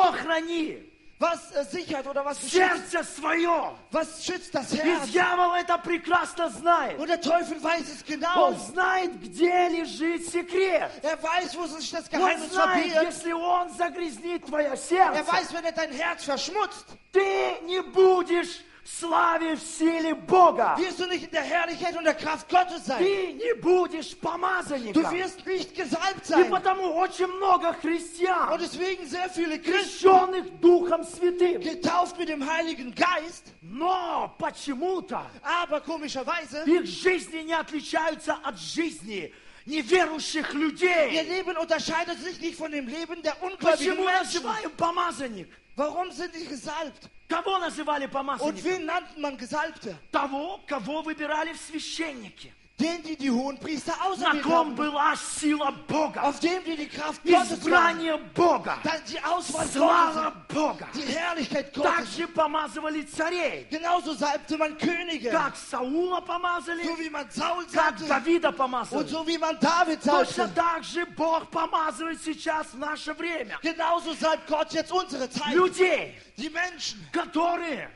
Что хранит? Was sichert oder was beschützt? Сердце свое. Was schützt das И Herz? дьявол это прекрасно знает. Und der Teufel weiß es genau. Он знает, где лежит секрет. Er weiß, wo sich das Он Geheimnis знает, verbirgt. если он загрязнит твое Er сердце, weiß, wenn er dein Herz verschmutzt, ты не будешь в славе, в силе Бога. wirst du nicht in der Herrlichkeit und der Kraft Gottes sein. Ты не будешь Du помазанником. wirst nicht gesalbt И sein. потому очень много Und христиан, deswegen sehr viele Christen, крещенных Духом Святым. getauft mit dem Heiligen Geist, Но почему-то aber komischerweise, их жизни не отличаются от жизни неверующих ihr людей. Leben unterscheidet sich nicht von dem Leben der ungläubigen Почему Menschen. называем помазанник? Warum sind die gesalbt? Кого называли Und помазанником? wen nannte man Gesalbte? Того, кого выбирали в священники. Den, die die Hohenpriester На auserwählt ком haben. была сила Бога, Auf dem, die die Kraft Gottes waren. избрание Бога, Die Auswahl слава Gottes, Бога. die Herrlichkeit Gottes. Также помазывали царей. Genauso salbte man Könige. Как Саула помазали, So wie man Saul как salbte Давида und помазали. so wie man David Точно salbte. так же Бог помазывает сейчас в наше время Genauso salbt Gott jetzt unsere Zeit. людей, Die Menschen, которые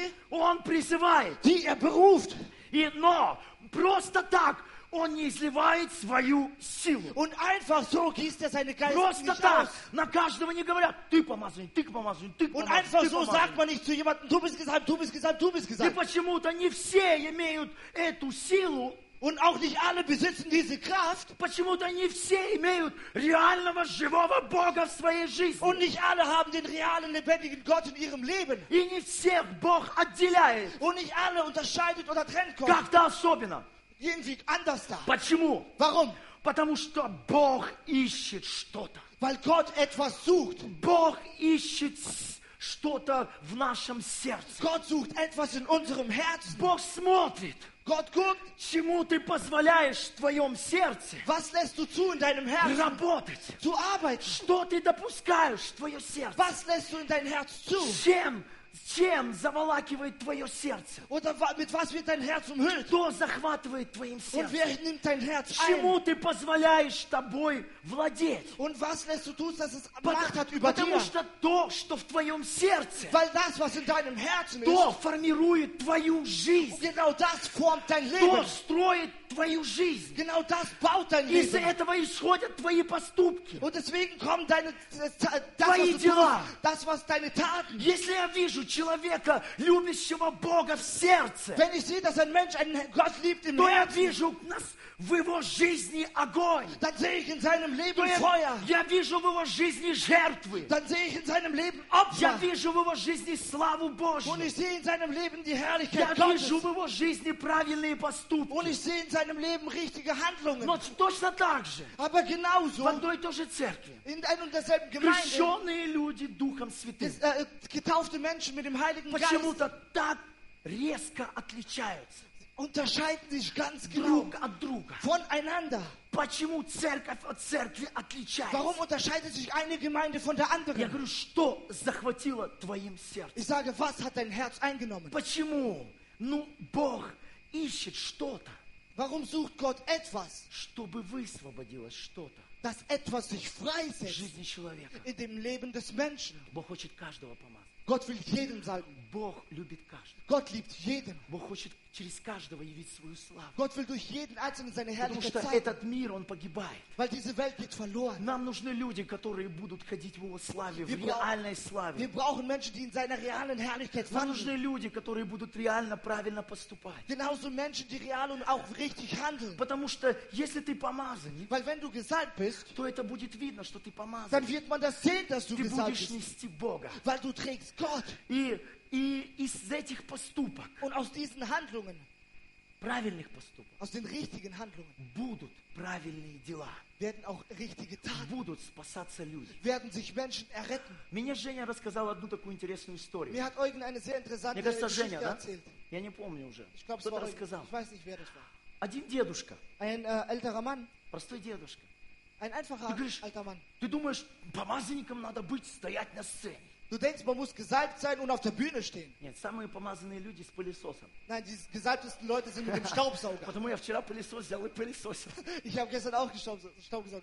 Он призывает. die er beruft. Но просто так Он не изливает свою силу. Und einfach so gießt er seine Geist Просто nicht так. aus. На каждого не говорят, ты помазанник, ты помазанник, ты Und помазанник, einfach ты so sagt помазанник. man nicht zu jemandem, du bist gesalbt, du bist gesalbt, du bist И gesalbt. почему-то не все имеют эту силу. Und auch nicht alle besitzen diese Kraft. Почему-то не все имеют реального живого Бога в своей жизни. Und nicht alle haben den realen, lebendigen Gott in ihrem Leben. И не всех Бог отделяет. Und nicht alle unterscheidet oder trennt Gott. Как-то особенно. Irgendwie anders da. Почему? Warum? Потому что Бог ищет что-то. Weil Gott etwas sucht. Бог ищет что-то в нашем сердце. Gott sucht etwas in unserem Herzen. Бог смотрит, Gott guckt, чему ты позволяешь в твоем сердце was lässt du zu in deinem Herzen? работать. Zu arbeiten. Что ты допускаешь в твое сердце? Was lässt du in dein Herz zu? Чем заволакивает твое сердце? Oder mit was wird dein Herz umhüllt? Кто захватывает твоим Und wer сердцем? nimmt dein Herz ein? Чему ты позволяешь тобой владеть? Und was lässt du tun, dass es Macht hat über Потому dir? что то, что в твоем сердце, Weil das, was in deinem Herzen то ist, формирует твою жизнь, genau das formt dein то Leben. строит твою жизнь. Genau das baut dein Из-за Leben. этого исходят твои поступки. Und deswegen kommen das, Твои was du дела. tust, das, was deine Taten. Если я вижу человека, любящего Бога в сердце, Wenn ich sehe, dass ein Mensch einen Gott liebt im то я Herzen, вижу в его жизни огонь. dann sehe ich in seinem То Leben Feuer. я вижу в его жизни жертвы. Dann sehe ich in seinem Leben Я Opfer. вижу в его жизни славу Und Божью. ich sehe in seinem Leben die Я Herrlichkeit Gottes. вижу в его жизни правильные Und поступки. ich sehe in seinem Leben richtige Handlungen. Но точно так же Aber в genauso одной и той же церкви in ein und derselben Gemeinde крещенные люди Духом Святым getaufte Menschen mit dem Heiligen Geist почему-то так резко отличаются unterscheiden sich ganz genau друг от друга. voneinander. Почему церковь от церкви отличается? Warum unterscheidet sich eine Gemeinde von der Я anderen? говорю, что захватило твоим сердцем? Ich sage, was hat dein Herz eingenommen? Почему? Бог ищет что-то, Warum sucht Gott etwas, чтобы высвободилось что-то dass etwas sich в freisetzt жизни человека. in dem Leben des Menschen? Бог хочет каждого помазать. Gott will jeden salben. Бог любит каждого. Gott liebt jeden. Бог хочет через каждого явить свою славу. Gott will durch jeden Einzelnen seine Потому Herrlichkeit что zeigen. этот мир, он погибает. Weil diese Welt geht verloren. Нам нужны люди, которые будут ходить в Его славе, в Wir реальной Wir славе. brauchen Menschen, die in seiner realen Herrlichkeit Нам wandeln. нужны люди, которые будут реально правильно поступать. Genauso Menschen, die real und auch richtig handeln. Потому что если ты помазанник, Weil wenn du gesalbt bist, то это будет видно, что ты dann помазанник. wird man das sehen, dass du Ты gesalbt будешь bist. нести Бога. Weil du trägst Gott. И из этих поступок, Und aus diesen Handlungen, правильных поступок, aus den richtigen Handlungen, будут правильные дела. werden auch richtige Taten, Будут спасаться люди. werden sich Menschen erretten. Мне Женя рассказал одну такую интересную историю. Mir hat Eugen eine sehr interessante Мне кажется, Geschichte Женя, да? erzählt. Я не помню уже. Ich glaube, es Кто-то war Eugen. рассказал. Ich weiß nicht, wer das war. Один дедушка, Ein älterer Mann, простой дедушка. ein einfacher Ты говоришь, alter Mann. ты думаешь, помазанникам надо быть, стоять на сцене? Du denkst, man muss gesalbt sein und auf der Bühne stehen. Нет, самые помазанные люди с пылесосом. Nein, die gesalbtesten Leute sind mit dem Staubsauger. Потому я вчера пылесос взял и пылесосил. Ich habe gestern auch Staubsauger.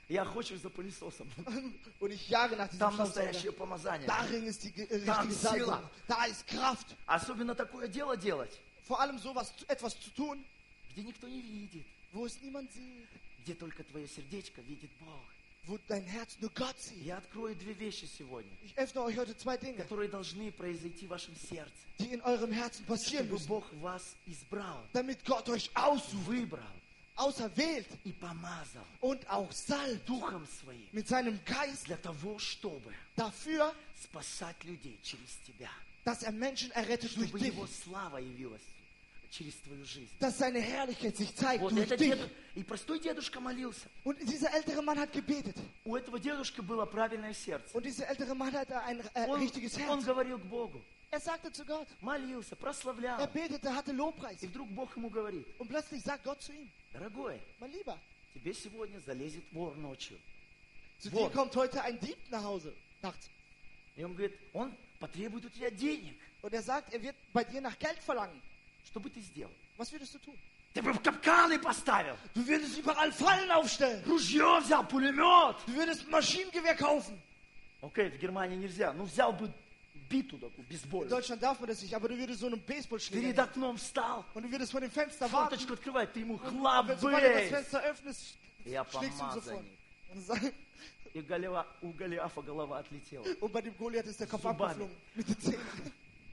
Я охочусь за пылесосом. Und ich jage nach diesem Там Staubsauger. настоящее помазание. Darin ist die Там richtige сила. Salbung. Da ist Kraft. Особенно такое дело делать, Vor allem sowas, etwas zu tun, где никто не видит, wo es niemand sieht. где только твое сердечко видит Бог. Wo dein Herz nur Gott sieht. Я открою две вещи сегодня, Ich öffne euch heute zwei Dinge, которые должны произойти в вашем сердце, die in eurem Herzen passieren чтобы müssen, Бог вас избрал, damit Gott euch aussucht, выбрал auserwählt и помазал und auch salbt Духом Своим mit seinem Geist для того, чтобы dafür, спасать людей через тебя, dass er Menschen errettet durch чтобы dich, Его слава явилась через твою жизнь. dass seine Herrlichkeit sich zeigt Вот durch этот dich. и простой дедушка молился. Und dieser ältere Mann hat gebetet. У этого дедушки было правильное сердце. Und dieser ältere Mann hatte ein richtiges Он Herz. говорил к Богу, Er sagte zu Gott, молился, прославлял. er betete, hatte Lobpreis. И вдруг Бог ему говорит, Und plötzlich sagt Gott zu ihm, дорогой, mein Lieber, тебе сегодня залезет вор ночью. zu Вот. dir kommt heute ein Dieb nach Hause, nachts. И он говорит, он потребует у тебя денег. Und er sagt, er wird bei dir nach Geld verlangen. Что бы ты сделал? Was würdest du tun? Ты бы в капканы поставил. Du würdest überall Fallen aufstellen. Ружье взял, пулемет. Du würdest ein Maschinengewehr kaufen. Окей, в Германии нельзя. Ну, взял бы биту такую, In бейсбольную. Deutschland darf man das nicht, aber du würdest so einen Baseballschläger Перед nehmen. окном встал. Und du würdest vor dem Fenster warten. Форточку открывает, ты ему Und sobald du das хлобысь. Fenster öffnest, Я schlägst du ihm sofort. помазанник. Und, sag, И у Голиафа голова отлетела. und bei dem Goliath ist der Kopf Zubami. abgeflogen mit den Zähnen.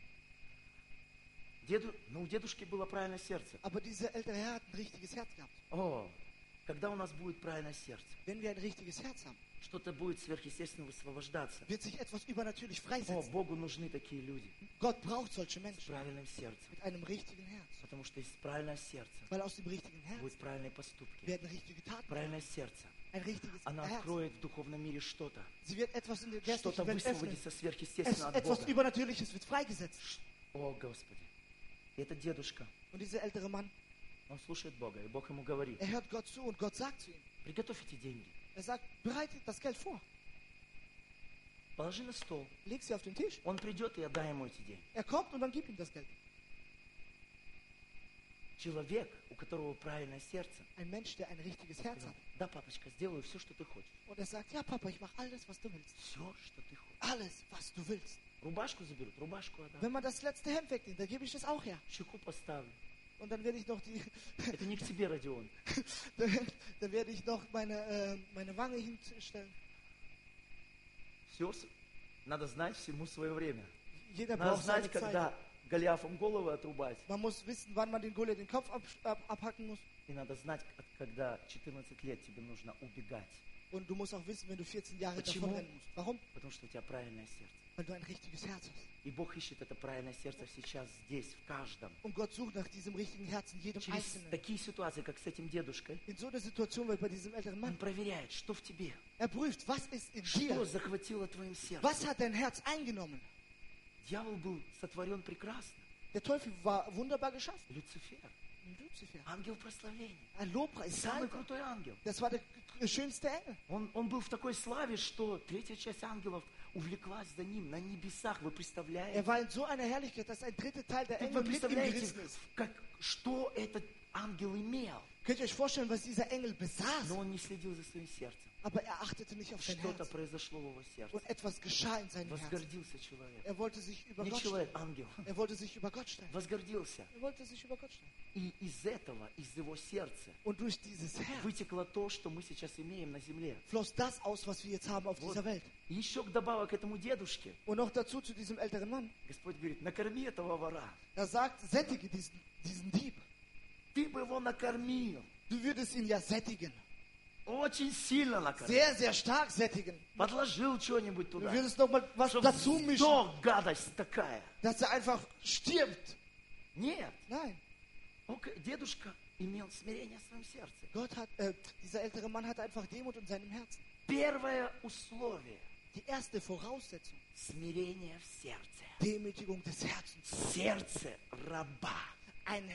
Но у дедушки было правильное сердце. Aber dieser ältere Herr hat ein richtiges Herz gehabt. О, когда у нас будет правильное сердце, Wenn wir ein richtiges Herz haben, что-то будет сверхъестественно высвобождаться. wird sich etwas übernatürlich О, freisetzen. Богу нужны такие люди Gott braucht solche с Menschen правильным сердцем. mit einem richtigen Herz. Потому что из правильное сердце Weil aus dem richtigen Herz будут правильные поступки. werden richtige Taten. Правильное сердце. Ein richtiges Она Herz. откроет в духовном мире что-то. Sie wird etwas in der Что-то geistlichen Welt öffnen. высвободится сверхъестественно от Etwas Бога. Übernatürliches wird freigesetzt. О, Господи. И этот дедушка, Und dieser ältere Mann, он слушает Бога, и Бог ему говорит, er hört Gott zu und Gott sagt zu ihm. приготовь эти деньги, Er sagt, bereite das Geld vor. положи на стол. Leg sie auf den Tisch. Он придет, и я дай ему эти деньги. Er kommt und dann gib ihm das Geld. Человек, у которого правильное сердце, Ein Mensch, der ein richtiges Herz сказал, hat. да, папочка, сделаю все, что ты хочешь. Und er sagt, ja Papa, ich mache alles, was du willst. Все, что ты хочешь. Alles, was du willst. Рубашку заберут, рубашку отдам. Wenn man das letzte Hemd wegnimmt, dann gebe ich das auch her. Щеку поставлю. Und dann werde ich noch die, Это не к тебе, Родион. dann werde ich noch meine Wange hinstellen. Все, надо знать всему свое время. Jeder Надо braucht seine знать, Zeit. когда Голиафом голову отрубать. Man muss wissen, wann man den Goliath den Kopf abhacken muss. И надо знать, когда 14 лет тебе нужно убегать. Und du musst auch wissen, wenn du 14 Jahre Почему? davon rennen musst. Warum? Потому что у тебя правильное сердце. Weil du ein richtiges Herz hast. И Бог ищет это правильное сердце сейчас, здесь, в каждом. Und Gott sucht nach diesem richtigen Herzen, jedem Через Einzelnen. такие ситуации, как с этим дедушкой, In so einer Situation, wie bei diesem älteren Он Mann, проверяет, что в тебе, er prüft, was ist in что dir? захватило твоим сердцем. Was hat dein Herz eingenommen? Дьявол был сотворен прекрасно. Der Teufel war wunderbar geschaffen. Люцифер, Luzifer. ангел прославления, Ein Lobpreis. самый Salbung. крутой ангел. Das war der schönste Engel. Он был в такой славе, что третья часть ангелов увлеклась за ним на небесах. Вы представляете? Er war in so einer Herrlichkeit, dass ein dritter Teil der Вы Engel mit ihm представляете, gerissen ist. что этот ангел имел? Könnt ihr euch vorstellen, was dieser Engel besaß? Но он не следил за своим сердцем. Aber er achtete nicht auf sein Что-то Herz. произошло в его сердце. Und etwas geschah in seinem Herzen. Возгордился человек. Er wollte sich über Не Gott человек, stellen. ангел. Er wollte sich über Gott stellen. Возгордился. Er wollte sich über Gott stellen. И из этого, из его сердца, Und durch dieses Herz вытекло то, что мы сейчас имеем на земле. floss das aus, was wir jetzt haben auf dieser Welt. И еще вдобавок к этому дедушке, Und noch dazu zu diesem älteren Mann. Господь говорит, накорми этого вора. Er sagt, sättige diesen Dieb. Ты бы его накормил. Du würdest ihn ja sättigen. Очень сильно накормил. Sehr, sehr stark sättigen. Подложил что-нибудь Du туда. würdest noch mal was Чтоб dazu mischen, сдох, гадость такая. dass er einfach stirbt. Нет. Nein. Дедушка имел смирение в своем сердце. Gott hat, dieser ältere Mann hatte einfach Demut in seinem Herzen. Первое условие Die erste Voraussetzung, – смирение в сердце. Demütigung des Herzens. Сердце раба. Ein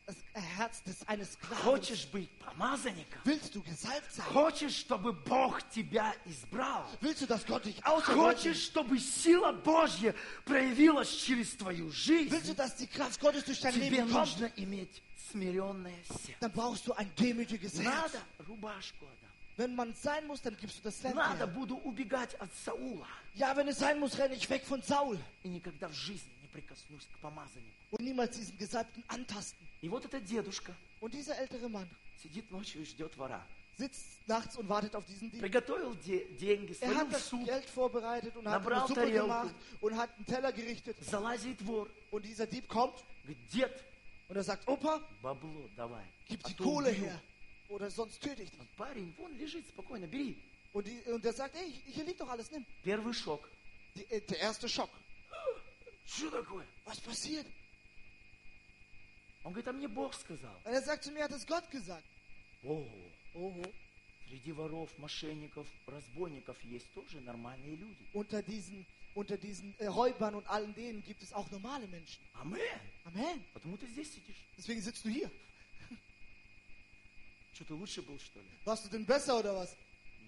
Herz eines Sklaven. Хочешь быть помазанником? Willst du gesalbt sein? Хочешь, чтобы Бог тебя избрал? Willst du, dass Gott dich auserwählt? Хочешь, чтобы сила Божья проявилась через твою жизнь? Willst du, dass die Kraft Gottes durch dein Тебе Leben kommt? нужно иметь смиренное сердце. Dann brauchst du ein demütiges Herz. Надо рубашку отдам. Wenn man sein muss, dann gibst du das Land Надо, her. буду убегать от Саула. Ja, wenn es sein muss, renne ich weg von Saul И никогда в жизни не прикоснусь к помазаннику. und niemals diesen Gesalbten antasten. И вот этот дедушка Und dieser ältere Mann сидит ночью и ждет вора. sitzt nachts und wartet auf diesen Dieb. Приготовил деньги, Er свалил hat в das суп, Geld vorbereitet und hat Nabral eine Suppe тарелку. gemacht und hat einen Teller gerichtet. залазит вор. Und dieser Dieb kommt Говорит, дед, und er sagt, Opa, бабло давай. gib А die то Kohle убью». her oder sonst töte ich dich. Парень, вон лежит спокойно, бери. Und er sagt, hey, hier liegt doch alles, nimm. Первый шок. Der erste Schock. Что такое? Was passiert? Он говорит, а мне Бог сказал. Und er sagt zu mir, hat es Gott gesagt. О, Oho. среди воров, мошенников, разбойников есть тоже нормальные люди. Unter diesen Räubern und allen denen gibt es auch normale Menschen. Амен. Amen. Потому ты здесь сидишь. Deswegen sitzt du hier. Что, ты лучше был, что ли? Warst du denn besser oder was?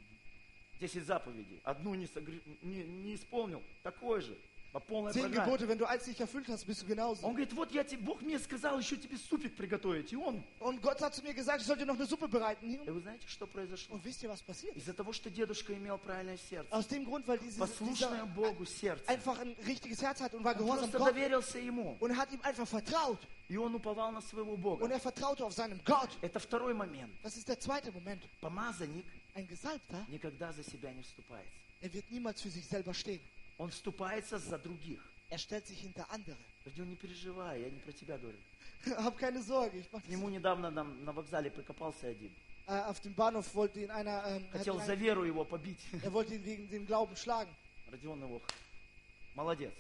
10 заповедей. Одну не исполнил. Такой же. По полной 10 программе. Gebote, wenn du eins nicht erfüllt hast, bist du genauso. Он говорит, вот Бог мне сказал еще тебе супик приготовить. И он. Und Gott hat zu mir gesagt, ich soll dir noch eine Suppe bereiten. И вы знаете, что произошло? Und wisst ihr, was passiert? Из-за того, что дедушка имел правильное сердце. Aus dem Grund, weil dieser Послушное Богу сердце. einfach ein richtiges Herz hat und war Он gehorsam просто Gott доверился ему. und er hat ihm einfach vertraut. И он уповал на своего Und Бога. er vertraute auf seinem Gott. Это второй момент. Das ist der zweite Moment. Помазанник Ein Gesalbter, никогда за себя не вступается. er wird niemals für sich selber stehen. Он вступается за других. Er stellt sich hinter andere. Родион, не переживай, я не про тебя говорю. Hab keine Sorge, ich mach К нему das. недавно на вокзале прикопался один. Auf dem Bahnhof wollte ihn einer, Хотел за веру его побить. er wollte ihn wegen dem Glauben schlagen. Родион его. Молодец.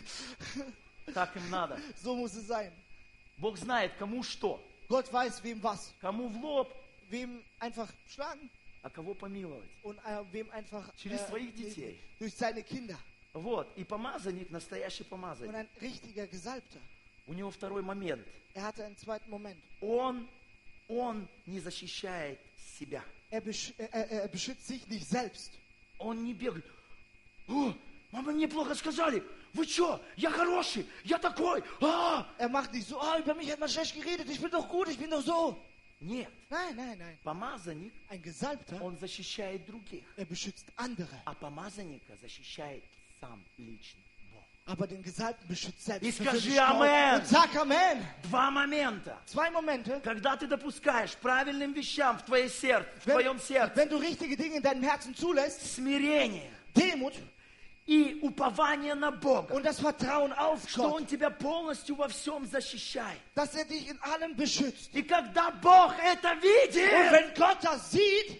Так им надо. So muss es sein. Бог знает, кому что. Gott weiß, wem was. Кому в лоб, Wem einfach schlagen а кого помиловать. und wem einfach Через своих детей. durch seine Kinder. Вот. И помазанник, настоящий Und помазанник. ein richtiger Gesalbter. У него второй момент. Er hatte einen zweiten Moment. Он не защищает себя. Er beschützt sich nicht selbst. Он не бегает. О, мама, мне плохо сказали. Вы что? Я хороший. Я такой. Er macht nicht so, über mich hat man schlecht geredet, ich bin doch gut, ich bin doch so. Нет. Nein, nein, nein. Помазанник, Ein Gesalbter, он защищает других. er beschützt andere. А помазанника защищает сам лично Бог. Aber den Gesalbten beschützt selbst. И persönlich скажи Gott. Amen. Und sag Amen. Два момента. Zwei Momente. Когда ты допускаешь правильным вещам в твоем сердце, Wenn du richtige Dinge in deinem Herzen zulässt, смирение Demut и упование на Бога, und das Vertrauen auf что Gott, Он тебя полностью во всем защищает. dass er dich in allem beschützt. И когда Бог это Und видит, wenn Gott das sieht,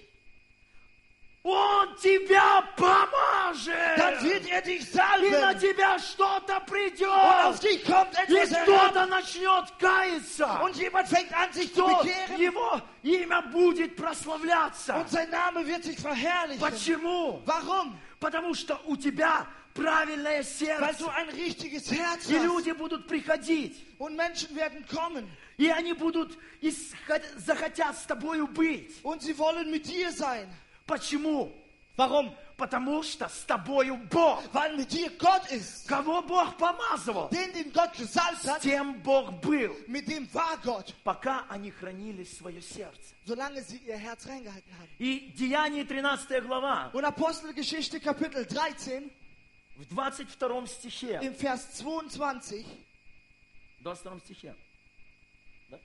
Он тебя помажет. dann wird er dich И на salben. тебя что-то Und auf придет. dich kommt И etwas herab. кто-то начнет каяться. Und jemand fängt an, sich zu То bekehren. его имя будет прославляться. Und sein Name wird sich verherrlichen. Почему? Warum? Потому что у тебя правильное Weil сердце. du ein richtiges Herz И hast. люди будут приходить. Und Menschen werden kommen. И они будут захотят с тобою быть. Und sie wollen mit dir sein. Почему? Warum? Потому что с тобою Бог. Weil mit dir Gott ist. Кого Бог помазывал, Den Gott gesalbt с hat, тем Бог был. mit dem war Gott. Пока они хранили свое сердце. Solange sie ihr Herz reingehalten haben. И Деяние 13 глава, Und Apostelgeschichte Kapitel 13, в 22 стихе. im Vers 22, В 22 стихе. Да?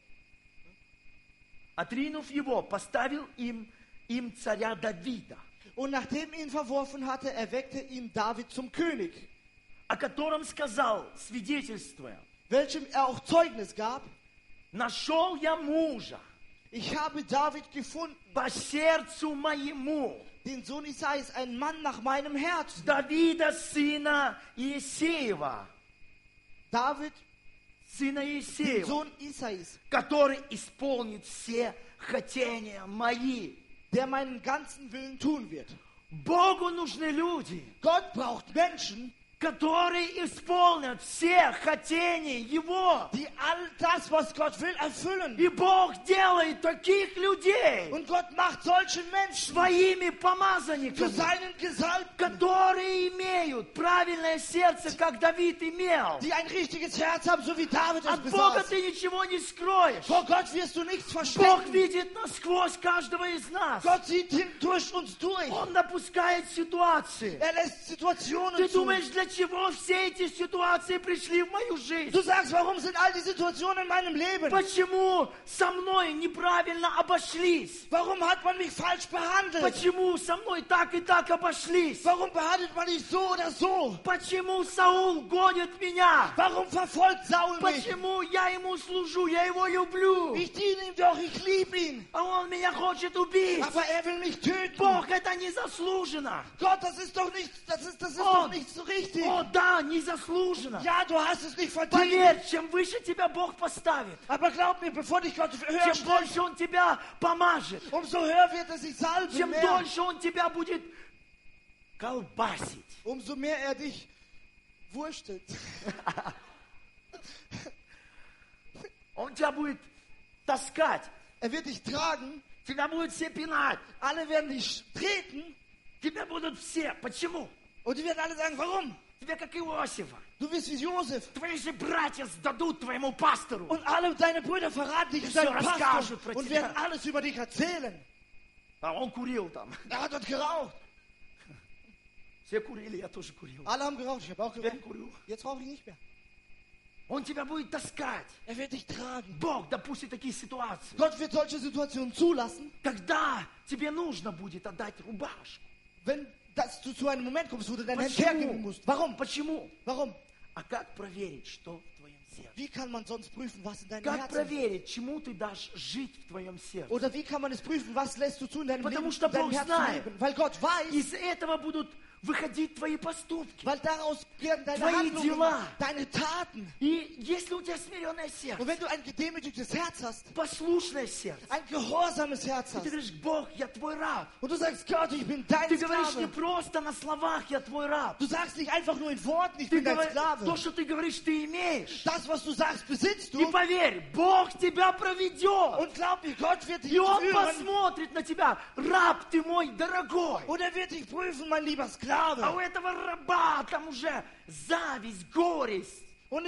Отринув его, поставил им царя Давида, und nachdem ihn verworfen hatte, erweckte ihn David zum König, о котором сказал, свидетельствуя, welchem auch Zeugnis gab, нашел я мужа ich habe David gefunden, по сердцу моему, den Sohn Isais, ein Mann nach meinem Herzen. Давида, сына Иисеева, David, сына den Иисеева, Sohn Isais, который исполнит все хотения мои. der meinen ganzen Willen tun wird. Богу нужны люди, Gott braucht Menschen, которые исполнят все хотения Его. die all das, was Gott will, erfüllen. И Бог делает таких людей Und Gott macht solche Menschen своими zu помазанниками, seinen Gesalbten, которые имеют правильное сердце, как Давид имел. die ein richtiges Herz haben, so wie David es От Бога besaß. ты ничего не скроешь. Vor Gott wirst du nichts Бог verstecken. видит насквозь каждого из нас. Gott sieht durch uns durch. Он допускает ситуации. Er lässt Situationen Ты zu. думаешь, для чего все эти ситуации пришли в мою жизнь? Du sagst, warum sind all die Situationen in meinem Leben? Почему со мной неправильно обошлись? Warum hat man mich falsch behandelt? Почему со мной так и так обошлись? Warum behandelt man dich so oder so? Почему Саул гонит меня? Warum verfolgt Saul mich? Почему я ему служу, я его люблю, Ich diene ihm doch, ich liebe ihn. а он меня хочет убить? Aber er will mich töten. Бог, это незаслуженно. Gott, das ist doch nicht Oh. doch nicht so richtig. О, да, незаслуженно. Ja, du hast es nicht verdient. Поверь, чем выше тебя Бог поставит, Aber glaub mir, bevor dich Gott höher чем stellt, больше Он тебя помажет, umso höher wird er sich salben. чем Mehr. дольше Он тебя будет колбасить. Umso mehr er dich wurstelt. Он тебя будет таскать, Er wird dich tragen. тебя будут все пинать, Alle werden dich treten. тебя будут все. Почему? Und die werden alle sagen, warum? Тебе как Иосифа. Du bist wie Josef. Твои же братья сдадут твоему пастору. Und alle deine Brüder verraten dich So deinem Pastor расскажут про und тебя. werden alles über dich erzählen. А он курил там. Er hat dort geraucht. Все курили, я тоже курил. Alle haben geraucht, ich habe auch Теперь geraucht. курю. Jetzt rauche ich nicht mehr. Он тебя будет таскать. Er wird dich tragen. Бог допустит такие ситуации. Gott wird solche Situationen zulassen, Когда тебе нужно будет отдать рубашку. wenn du zu einem Moment kommst, wo du dein Hemd Почему? hergeben musst. Warum? Почему? Warum? А как проверить, что в твоем сердце? Wie kann man sonst prüfen, was in deinem Как Herzen ist? проверить, чему ты дашь жить в твоем сердце? Oder wie kann man es prüfen, was lässt du zu in deinem Потому Leben, что in deinem Бог Herzen знает. leben? Weil Gott weiß, Из этого будут выходить твои поступки. weil daraus werden deine Твои Handlungen, дела. deine Taten. И если у тебя смиренное сердце, Und wenn du ein gedemütigtes Herz hast, послушное сердце, ein gehorsames Herz и ты hast, говоришь, Бог, я твой раб. und du sagst, Gott, ich bin dein Ты говоришь не Sklave. просто на словах, я твой раб. Du sagst nicht einfach nur in Worten, ich Ты bin dein говоришь, то, Sklave. что ты говоришь, ты имеешь. Das, was du sagst, besitzt И du. поверь, Бог тебя проведет. Und glaub mir, Gott wird dich И Он führen. посмотрит на тебя. Раб ты мой дорогой. Und er wird dich prüfen, mein lieber А Sklave. у этого раба там уже зависть, горесть. Und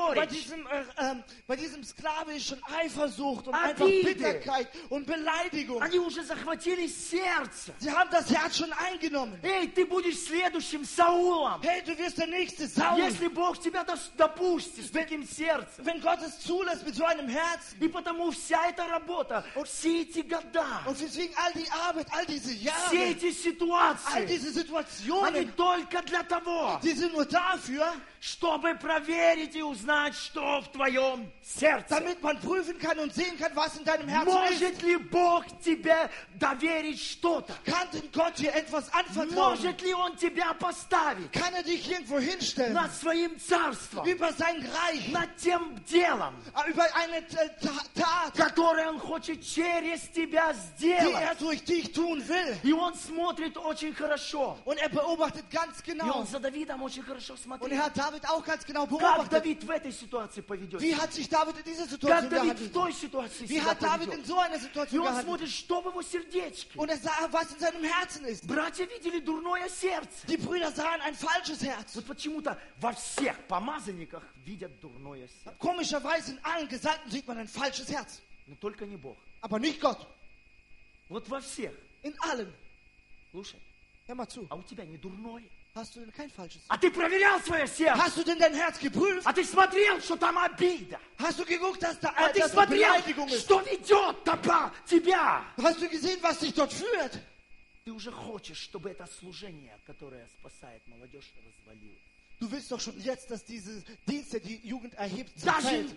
bei diesem Sklave ist schon Eifersucht und einfach Обиды. Bitterkeit und Beleidigung. Они уже захватили сердце. Sie haben das Herz schon eingenommen. Эй, ты будешь следующим Саулом. Hey, du wirst der nächste Saul. Если Бог тебя допустит с таким сердцем. Wenn Gott es zulässt mit so einem Herzen. И потому вся эта работа, все эти года, Und deswegen all die Arbeit, all diese все Jahre, эти all ситуации, diese они Situationen, только для того, die sind nur dafür, чтобы проверить и узнать, что в твоем сердце. damit man prüfen kann und sehen kann, was in deinem Herzen ist. Может ли Бог тебе доверить что-то? Kann denn Gott dir etwas anvertrauen? Может ли Он тебя поставить Kann er dich irgendwo hinstellen? над своим царством, Über sein Reich, над тем делом, über eine Tat, которое Он хочет через тебя die er сделать? durch dich tun will. И Он смотрит очень хорошо. Und er beobachtet ganz И genau. Он за Давидом очень хорошо Und смотрел. er hat David auch ganz genau Как beobachtet. Давид в этой ситуации поведет Wie себя? hat sich David in dieser Как Situation Давид в gehandelt? той ситуации Wie себя hat David in поведет? so einer И Situation он gehandelt? смотрит, что в его сердечке. Und er sah, was in seinem Herzen ist. Братья видели дурное сердце. Die Brüder sahen ein falsches Herz. Вот почему-то во всех помазанниках видят дурное сердце. Komischerweise in allen Gesalbten sieht man ein falsches Herz. Но только не Бог. Aber nicht Gott. Вот во всех. In allen. Слушай, Hör mal zu. а у тебя не дурное. Hast du denn kein falsches? А ты проверял свое сердце. Hast du denn dein Herz geprüft? А ты смотрел, что там обида. Hast du geguckt, dass da А ты dass da смотрел, Beleidigung ist? что ведет тебя. Hast du gesehen, was dich dort führt? Ты уже хочешь, чтобы это служение, которое спасает молодежь, развалилось. Du willst doch schon jetzt, dass diese Dienste, die Jugend erhebt, Даже, zerfällt.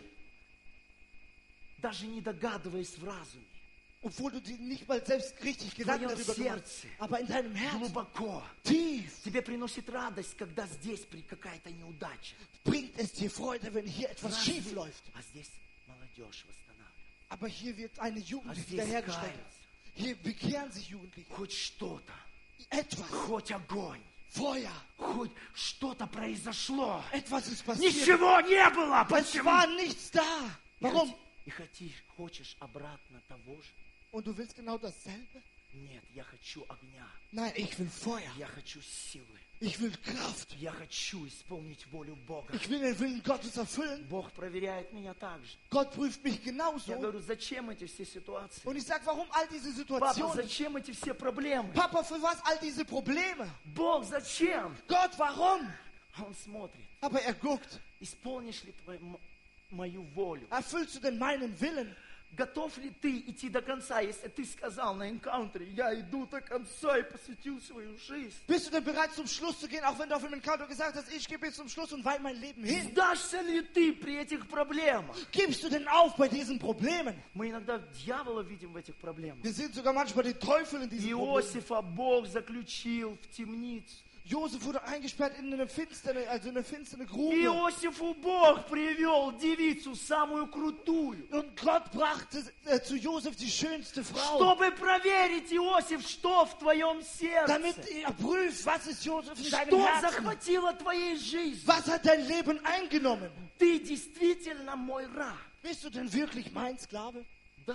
даже не dogадываясь в разуме. Obwohl du dir nicht mal selbst richtig Gedanken твоем darüber gemacht hast. сердце Aber in deinem Herzen, глубоко tief, тебе приносит радость, когда здесь какая-то неудача. bringt es dir Freude, wenn hier etwas schief läuft. А здесь молодежь восстанавливается. Aber hier wird eine А Jugend здесь wiederhergestellt. кается. Hier bekehren sich Jugendliche. Хоть что-то, Etwas, хоть огонь. Feuer. Хоть что-то произошло. Etwas ist passiert. Ничего не было. Es Почему? war nichts da. Warum? И хочешь обратно того же? Und du willst genau dasselbe? Нет, я хочу огня. Nein, ich will Feuer. Я хочу силы. Ich will Kraft. Я хочу исполнить волю Бога. Ich will den Willen Gottes erfüllen. Бог проверяет меня так же. Gott prüft mich Я genauso. говорю, зачем эти все ситуации? Und ich sage, warum all diese Папа, Situationen? зачем эти все проблемы? Papa, für was all diese Probleme? Бог, зачем? Gott, warum? Он смотрит. Aber er guckt. Исполнишь ли мою волю? Erfüllst du denn meinen Willen? Готов ли ты идти до конца, если ты сказал на энкаунтере, я иду до конца и посвятил свою жизнь? Bist du denn bereit, zum Schluss zu gehen, auch wenn du auf dem Encounter gesagt hast, ich gehe bis zum Schluss und weihe mein Leben hin? Сдашься ли ты при этих проблемах? Gibst du denn auf bei diesen Problemen? Мы иногда дьявола видим в этих проблемах. Wir sehen sogar manchmal den Teufel in diesen Problemen. Иосифа Бог заключил в темницу. Josef wurde eingesperrt in eine finstere Grube. Иосифу Бог привел девицу самую крутую. Und Gott brachte zu Josef die schönste Frau, Чтобы проверить, Иосиф, что в твоем damit сердце. er prüft, was ist Josef in deinem Что Herzen? захватило твоей жизнь. Was hat dein Leben eingenommen? Ты действительно мой раб. Bist du denn wirklich mein Sklave? Да,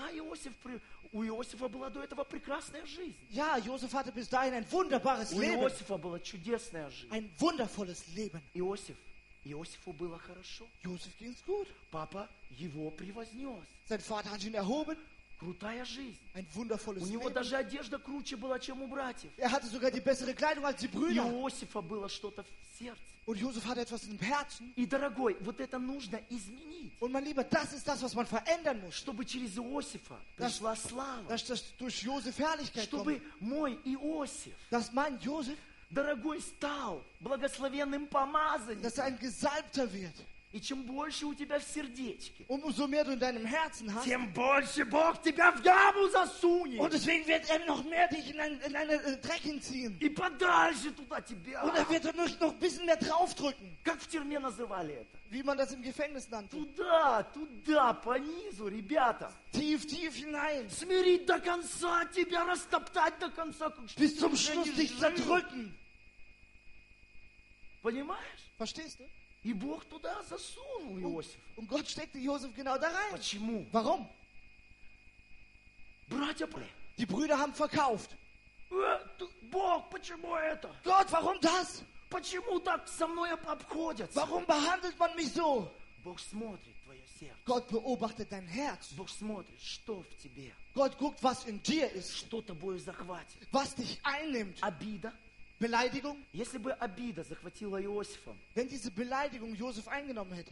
у Иосифа была до этого прекрасная жизнь. Ja, Josef hatte bis dahin ein wunderbares У Leben. Иосифа была чудесная жизнь. Ein wundervolles Leben. Иосифу было хорошо. Josef ging's gut. Папа его превознес. Sein Vater hat ihn erhoben. Крутая жизнь. Ein wundervolles У него Leben. даже одежда круче была, чем у братьев. Er hatte sogar die bessere Kleidung als die Brüder. Иосифа было что-то в сердце. Und Josef hatte etwas im Herzen. И, дорогой, вот это нужно изменить. Und mein Lieber, das ist das, was man verändern muss. Чтобы через Иосифа пришла слава. Dass das durch Josef Herrlichkeit kommt. Чтобы мой Иосиф, Dass mein Josef, дорогой, стал благословенным помазанником. dass er ein Gesalbter wird. И чем больше у тебя в сердечке, Und umso mehr du in deinem Herzen hast. тем больше Бог тебя в яму засунет. Und deswegen wird er noch mehr dich in eine Dreck hinziehen. И подальше туда тебя. Und er wird noch ein bisschen mehr draufdrücken. Как в тюрьме называли это? Wie man das im Gefängnis nannte. Туда, по низу, ребята. Tief, tief hinein. Смирить до конца, тебя растоптать до конца. Как Bis zum Schluss dich zerdrücken. Понимаешь? Verstehst du? И Бог туда засунул Иосифа. Und Gott steckte Josef genau da rein. Почему? Warum? Братья, Die Brüder haben verkauft. Бог, почему это? Gott, warum das? Почему так со мной обходятся? Warum behandelt man mich so? Бог смотрит твое сердце. Gott beobachtet dein Herz. Бог смотрит, что в тебе. Gott guckt, was in dir ist. Что тобой захватит. Was dich einnimmt. Обида. Beleidigung. Если бы обида захватила Иосифа, Wenn diese Beleidigung Josef eingenommen hätte,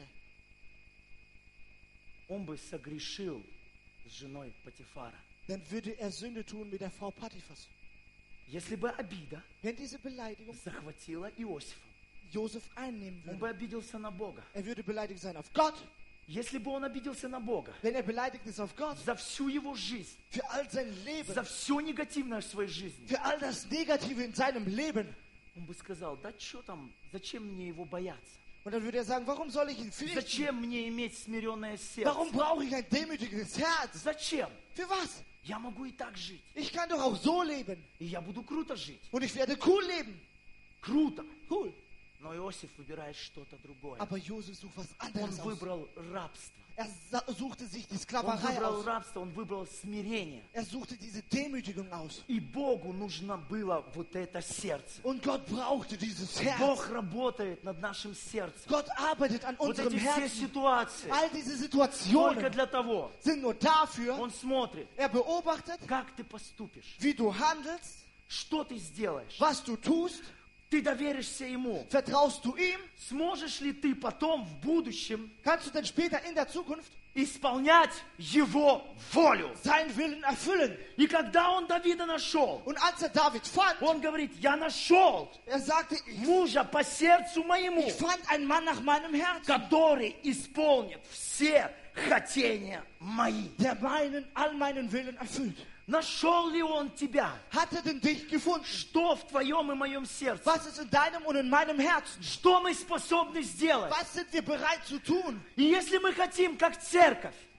он бы согрешил с женой Потифара. dann würde er Sünde tun mit der Frau Potiphas. Если бы обида Wenn diese Beleidigung захватила Иосифа, Josef einnehmen он würde, бы обиделся на Бога. er würde beleidigt sein auf Gott. Если бы он обиделся на Бога Wenn er beleidigt ist auf Gott, за всю его жизнь, für all sein Leben, за все негативное в своей жизни, für all das Negative in seinem Leben, он бы сказал, да что там, зачем мне его бояться? und dann würde er sagen, warum soll ich ihn fürchten? Зачем мне иметь смиренное Warum сердце? brauche ich ein demütiges Herz? Зачем? Für was? Я могу и так жить. Ich kann doch auch so leben. И я буду круто жить. Und ich werde cool leben. Круто. Cool. Но Иосиф выбирает что-то другое. Aber Josef sucht was Он anderes aus. выбрал рабство. Er suchte sich die Он Sklaverei выбрал aus. рабство, он выбрал смирение. Er suchte diese Demütigung aus. И Богу нужно было вот это сердце. Und Gott brauchte dieses Herz. Бог работает над нашим сердцем. Gott arbeitet an Вот unserem эти все Herzen. ситуации All diese только Situationen для того. sind nur dafür, Он смотрит, er beobachtet, как ты поступишь, wie du handelst, что ты сделаешь. was du tust, Ты доверишься Ему. vertraust du ihm, Сможешь ли ты потом в будущем kannst du denn später in der Zukunft исполнять Его волю? seinen Willen erfüllen. И когда он Давида нашел, Und als er David fand, он говорит, я нашел er sagte, мужа по сердцу моему, ich fand einen Mann nach meinem Herzen, который исполнит все хотения мои. der all meinen Willen erfüllt. Нашел ли он тебя? Hat er denn dich gefunden? Что в твоем и моем сердце? Was ist in deinem und in meinem Herzen? Что мы способны сделать? Was sind wir bereit zu tun? И если мы хотим, как церковь,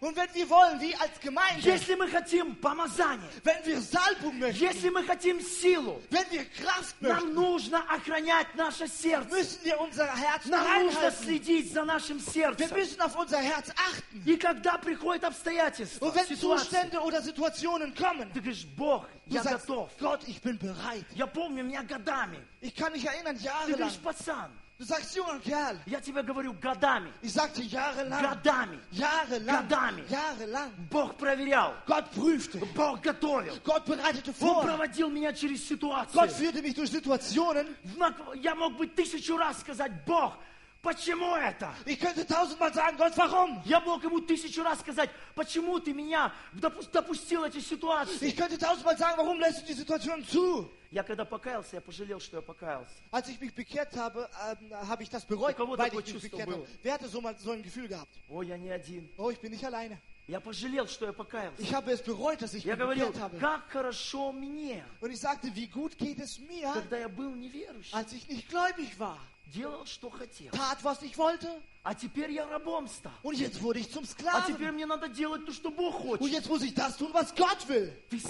Und wenn wir wollen, wie als Gemeinde, если мы хотим помазания, wenn wir Salbung möchten, если мы хотим силу, wenn wir Kraft нам möchten, нужно охранять наше сердце. müssen wir unser Herz Нам нужно reinhalten. следить за нашим Wir сердцем. müssen auf unser Herz achten. И когда приходят обстоятельства, Und wenn ситуации, Zustände oder Situationen kommen, ты говоришь, Бог, du я sagst, готов. Gott, ich bin bereit. Я помню, меня годами. Ich kann mich erinnern, Ты jahrelang. говоришь, пацан, Du sagst, junger Kerl. я тебе говорю, годами. Ich sagte jahrelang. Годами. Jahrelang. Годами. Jahrelang. Бог проверял. Gott prüfte. Bог готовил. Gott bereitete Он vor. проводил меня через Gott ситуации. führte mich durch Situationen. Я мог бы 1000 раз сказать, Бог, почему это? Ich könnte 1000-mal sagen, Gott, warum? Я мог ему 1000 раз сказать, почему ты меня допустил эти ситуации? Ich könnte 1000-mal sagen, warum lässt du die Situation zu? Я когда покаялся, я пожалел, что я покаялся. Als ich mich bekehrt habe, habe ich das bereut, У кого weil такое ich mich чувство bekehrt habe. было? Wer hatte so ein Gefühl gehabt? О, я не один. Oh, ich bin nicht alleine. Я пожалел, что я покаялся. Ich habe es bereut, dass ich Я mich говорил, bekehrt habe. как хорошо мне, Und ich sagte, wie gut geht es mir, когда я был неверующим. als ich nicht gläubig war. Делал, что хотел. Tat, was ich wollte. А теперь я рабом стал. Und jetzt wurde ich zum А теперь Sklaven. мне надо делать то, что Бог Und хочет. jetzt muss ich das tun, was Gott will.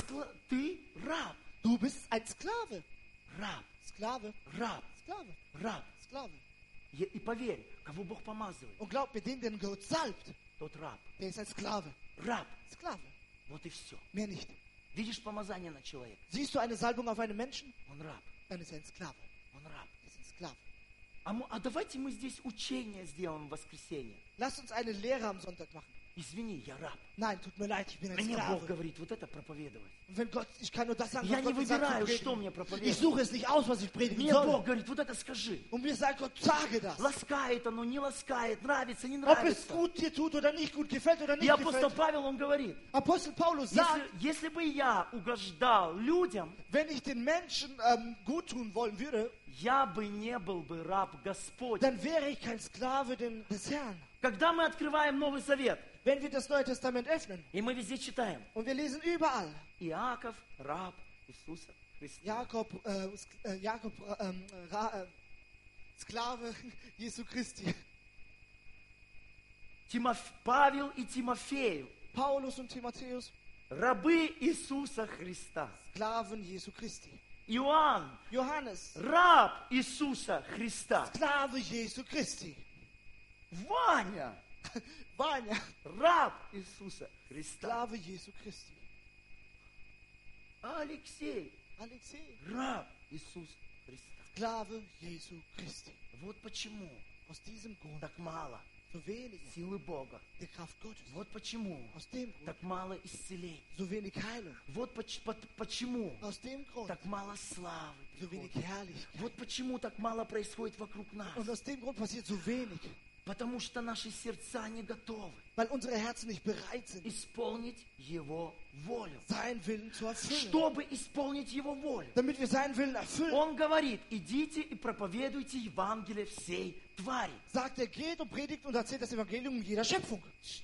Ты раб. Du bist ein Sklave. Раб. Sklave. Раб. Sklave. Раб. Sklave. И поверь, кого Бог помазывает, Und glaub mir, den Gott salbt, тот раб. der ist ein Sklave. Раб. Sklave. Вот и все. Mehr nicht. Видишь помазание на человека? Siehst du eine Salbung auf einen Menschen? Он раб. Dann ist er ein Sklave. Он раб. Er ist ein Sklave. А давайте мы здесь учение сделаем в воскресенье. Lass uns eine Lehre am Sonntag machen. Извини, я раб. Nein, tut mir leid, ich bin ein Мне Бог Sklave. говорит, вот это проповедовать. Und wenn Gott, ich kann nur das sagen, Я was не Gott mir sagt zu выбираю, что predigen. мне Ich проповедовать. suche es nicht aus, was ich predigen Мне soll. Бог говорит, вот это скажи. Und mir sagt Gott, sage das. Ласкает оно, не ласкает, нравится, не Ob es нравится. gut dir tut oder nicht gut, gefällt oder И nicht апостол gefällt. Павел, он говорит, Apostel Paulus sagt, если бы я угождал людям, wenn ich den Menschen gut tun wollen würde, я бы не был бы раб Господь. dann wäre ich kein Sklave des Herrn. Когда мы открываем Новый Завет, Wenn wir das Neue Testament öffnen и мы везде читаем, und wir lesen überall, Иаков, раб Иисуса Христа. Jakob, Sklave Jesu Christi, Павел и Тимофею, Paulus und Timotheus, рабы Иисуса Христа. Sklaven Jesu Christi, Иоанн, Johannes, раб Иисуса Христа. Sklave Jesu Christi, Ваня, Vanya, раб Иисуса Христа. Sklave Jesu Christi, Алексей, Alexei, раб Иисуса Христа. Sklave Jesu Christi. Вот почему Aus diesem Grund так мало so wenig силы Бога. der Kraft Gottes. Вот почему Aus dem Grund так мало исцелений. so wenig Heilung. Вот почему Aus dem Grund так мало славы. so wenig приходит. Herrlichkeit. Вот почему так мало происходит вокруг нас. Und aus dem Grund passiert so wenig, Потому что наши сердца не готовы weil unsere Herzen nicht bereit sind, исполнить Его волю. seinen Willen zu erfüllen. Чтобы исполнить Его волю, Damit wir seinen Willen erfüllen, Он говорит, идите и проповедуйте Евангелие всей твари. sagt er, geht und predigt und erzählt das Evangelium jeder Schöpfung.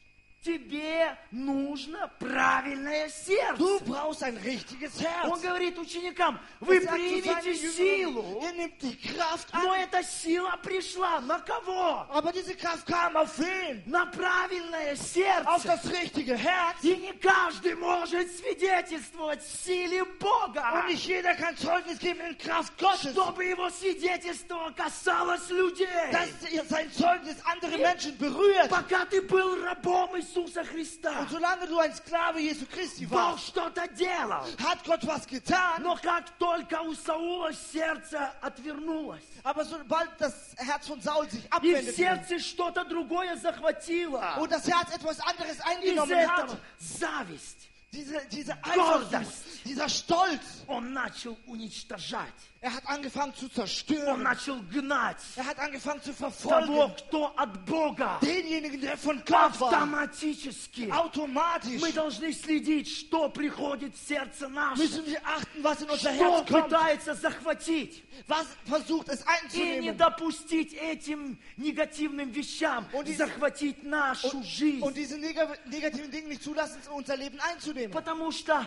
Тебе нужно правильное сердце. Du brauchst ein richtiges Он Herz. говорит ученикам, вы Er sagt zu seinen примите Jüngern, силу, ihr nehmt die Kraft но an. эта сила пришла на кого? Aber diese Kraft kam auf wen? На правильное Auf сердце. das richtige Herz. И не каждый может свидетельствовать в силе Бога, Und nicht jeder kann Zeugnis geben in Kraft Gottes. чтобы его свидетельство касалось людей. Dass sein Zeugnis andere Menschen berührt. Пока ты был рабом Иисуса Христа, Und solange du ein Sklave Jesu Christi Бог warst, что-то делал. hat Gott was getan. Но как только у Саула сердце отвернулось, Aber sobald das Herz von Saul sich и в abwendet сердце что-то другое захватило, und das Herz etwas anderes из eingenommen этого hat, зависть, diese Eifersucht, dieser Stolz, он начал уничтожать, er hat angefangen zu он zerstören. начал гнать Er hat angefangen zu того, verfolgen. кто от Бога. Denjenigen, der von Gott war, Автоматически automatisch мы должны следить, что приходит в сердце наше, müssen wir achten, was in unser что Herz kommt, пытается захватить, was versucht es и не einzunehmen. допустить этим негативным вещам Und die- захватить нашу жизнь. Und diese negativen Dinge nicht zulassen, in unser Leben einzunehmen. Потому что,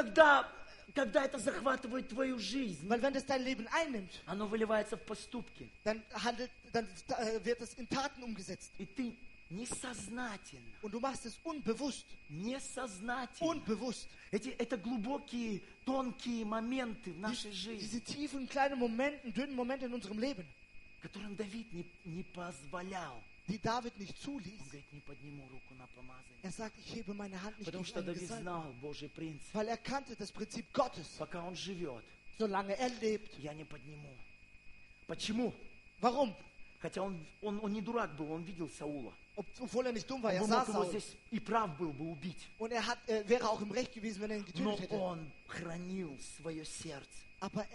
когда это захватывает твою жизнь, Weil wenn das dein Leben einnimmt, оно выливается в поступки. dann wird es in Taten umgesetzt. И ты несознательно. Und du machst es unbewusst. Несознательно. Unbewusst. Это глубокие, тонкие моменты в нашей жизни, Diese tiefen, kleinen Momente, dünnen Momente in unserem Leben, которым Давид не позволял. die David nicht Он zuließ. говорит, не подниму руку на помазание. Er sagt, ich hebe meine Hand nicht Потому gegen что einen Давид Gesalbten. знал Божий принцип. Weil er kannte das Prinzip Gottes. Пока он живет, Solange er lebt. я не подниму. Почему? Warum? Хотя он не дурак был, он видел Саула. Obwohl er nicht dumm war, er Он sah мог его Saul. здесь и прав был бы убить. Und er wäre auch im Recht gewesen, wenn er ihn Но getötet hätte. он хранил свое сердце. Aber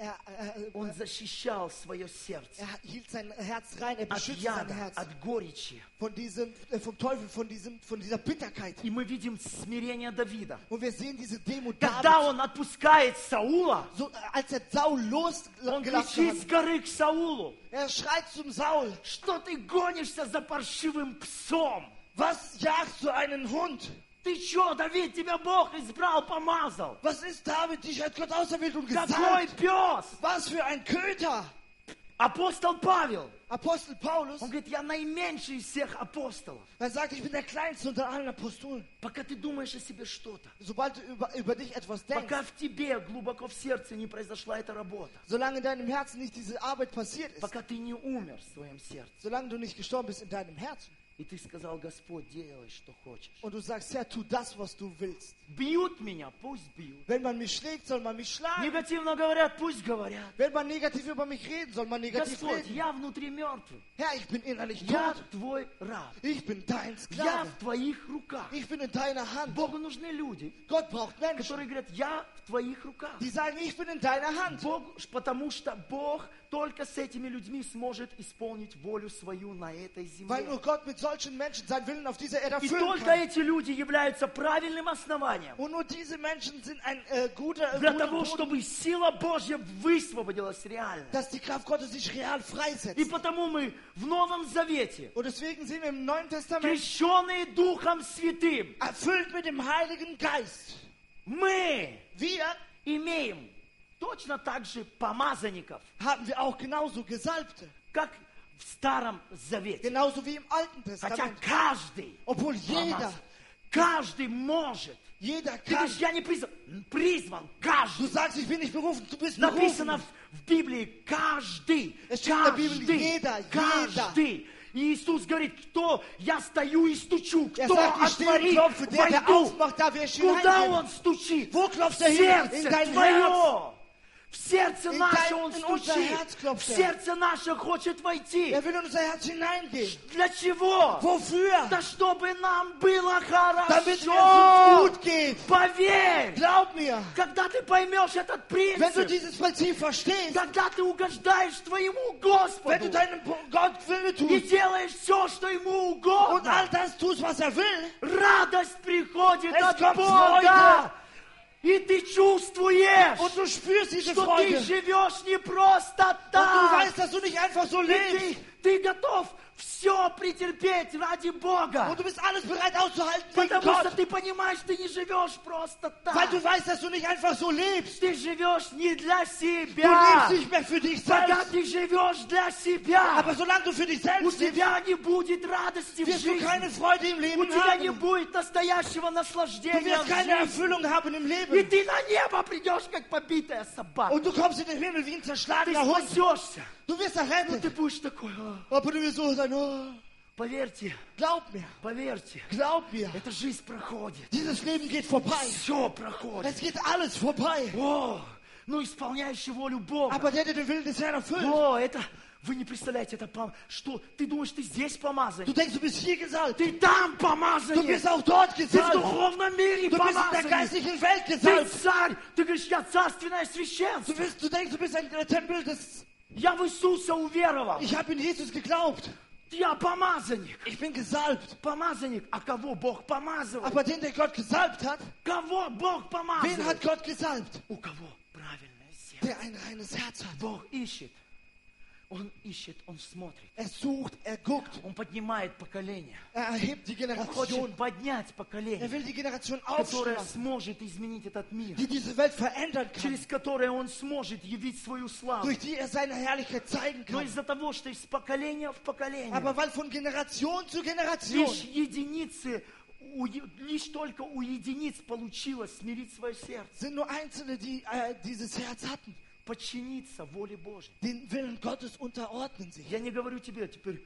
Он защищал свое сердце er hielt sein Herz rein, er от beschützte sein яда, Herz от горечи. vom Teufel, von dieser Bitterkeit. И мы видим смирение Давида. Und wir sehen diese Demut Когда Davids. он отпускает Саула, So, als er Saul он losgelassen кричит с hat, горы к Саулу: er schreit zum Saul, что ты гонишься за паршивым псом? was jagst du einen Hund? Ты что, Давид, тебя Бог избрал, помазал? Was ist David? Dich hat Gott auserwählt und Какой gesalbt. пес? Was für ein Köter! Апостол Павел, Apostel Paulus, он говорит, я наименьший из всех апостолов. er sagt, ich bin der Kleinste unter allen Apostolen. Пока ты думаешь о себе что-то, Sobald du über dich etwas denkst, пока в тебе глубоко в сердце не произошла эта работа, solange in deinem Herzen nicht diese Arbeit passiert ist, пока ты не умер в своем сердце, solange du nicht gestorben bist in deinem Herzen и ты сказал: Господь, делай, что хочешь. und du sagst, Herr, tu das, was du willst. Бьют меня, пусть бьют. Wenn man mich schlägt, soll man mich schlagen. Негативно говорят, пусть говорят. Wenn man negativ über mich reden, soll man negativ Господь, reden. я внутри мертвый. Herr, ich bin innerlich Я tot. твой раб. Ich bin dein Я Sklave. в твоих руках. Ich bin in deiner Hand. Богу нужны люди, Gott braucht Menschen, которые говорят: я в твоих руках. die sagen, ich bin in deiner Hand. Потому что Бог только с этими людьми сможет исполнить волю свою на этой Weil земле. nur Gott mit solchen Menschen seinen Willen auf dieser Erde И erfüllen только kann. эти люди являются правильным основанием Und nur diese Menschen sind ein guter для Boden, того, чтобы сила Божья высвободилась реально. dass die Kraft Gottes sich real freisetzt. И потому мы в Новом Завете, Und deswegen sehen wir im Neuen Testament, крещенные Духом Святым, erfüllt mit dem Heiligen Geist, мы wir имеем точно так же помазанников, haben wir auch genauso Gesalbte. как в Старом Завете. Genauso wie im Alten Хотя Testament. каждый Obwohl jeder, помазан. Каждый может. jeder Ты kann. говоришь: я не призван. Призван Du каждый. sagst, ich bin nicht berufen, du bist Написано berufen. в Библии: каждый. Es steht in der Bibel, Каждый. jeder. Каждый. И Иисус говорит: кто? Я стою и стучу. Er Кто sagt, ich stehe und отворит, klopfe, der войду. aufmacht, darf er Куда hineingehen. он стучит? Wo klopft er В hin? сердце In dein твое. Herz. В сердце In наше dein- он in unser стучит. Herz klopft В er. сердце наше хочет войти. Er will in unser Herz hineingehen. Для чего? Wofür? Да чтобы нам было Damit es uns хорошо. gut geht. Поверь. Glaub mir, Когда ты поймешь этот wenn du принцип, dieses Prinzip verstehst, когда ты угождаешь твоему wenn du Господу deinem Gott Wille и tust делаешь все, что ему und all угодно, das tust, was er will, радость приходит Es от kommt Бога. Freude. И ты чувствуешь, und du spürst diese что ты Freude живешь не просто und du так. weißt, dass du nicht einfach so И lebst ты готов все претерпеть ради Бога. und du bist alles bereit auszuhalten wegen Потому что Gott, ты понимаешь, ты не живешь просто weil так. du weißt, dass du nicht einfach so lebst. Ты живешь не для Du себя. lebst nicht mehr für dich Когда selbst, ты живешь для себя, aber solange du für dich у selbst lebst, тебя не будет радости в wirst du жизни. keine Freude im У Leben тебя не haben. будет настоящего Du наслаждения wirst в keine жизни. Erfüllung haben im И Leben. ты на небо придешь, как побитая собака. Und du kommst in den Himmel wie ein Ты zerschlagener Hund. спасешься. Du wirst Ты errettet. будешь такой: Aber du wirst so sein, oh, поверьте, glaub mir, поверьте, glaub mir, эта жизнь проходит. dieses Leben geht vorbei. Все проходит. Es geht alles vorbei. О, ну исполняющий волю Бога. Aber der den Willen des Herrn erfüllt. О, это, вы не представляете, это что? Ты думаешь, ты здесь Du помазанник? denkst, du bist hier gesalbt. Ты там Du помазанник. bist auch dort Ты в gesalbt. духовном мире Du bist in der помазанник. geistlichen Welt Ты gesalbt. царь. Ты говоришь: я царственное священство. Du denkst, du bist ein Tempel des... Я в Иисуса уверовал. Ich habe in Jesus geglaubt. Я помазанник. Ich bin gesalbt. Помазанник. А кого Бог помазывает? Aber den, der Gott gesalbt hat, Кого Бог wen помазывает? hat Gott gesalbt? У кого правильное сердце? Der ein reines Herz hat. Бог ищет Он ищет, он смотрит. Er sucht, er guckt. Он поднимает поколение. Er erhebt die Он хочет Generation. поднять Er поколение, will die Generation которое aufstellen, сможет изменить этот мир, die diese Welt verändern kann, через которое он сможет явить свою славу. durch die er seine Herrlichkeit zeigen Но kann. из-за того, что из поколения в поколение Aber weil von Generation zu Generation лишь единицы, лишь только у единиц получилось смирить свое сердце, sind nur Einzelne, die dieses Herz hatten, подчиниться воле Божьей. den Willen Gottes unterordnen sich. Я не говорю тебе теперь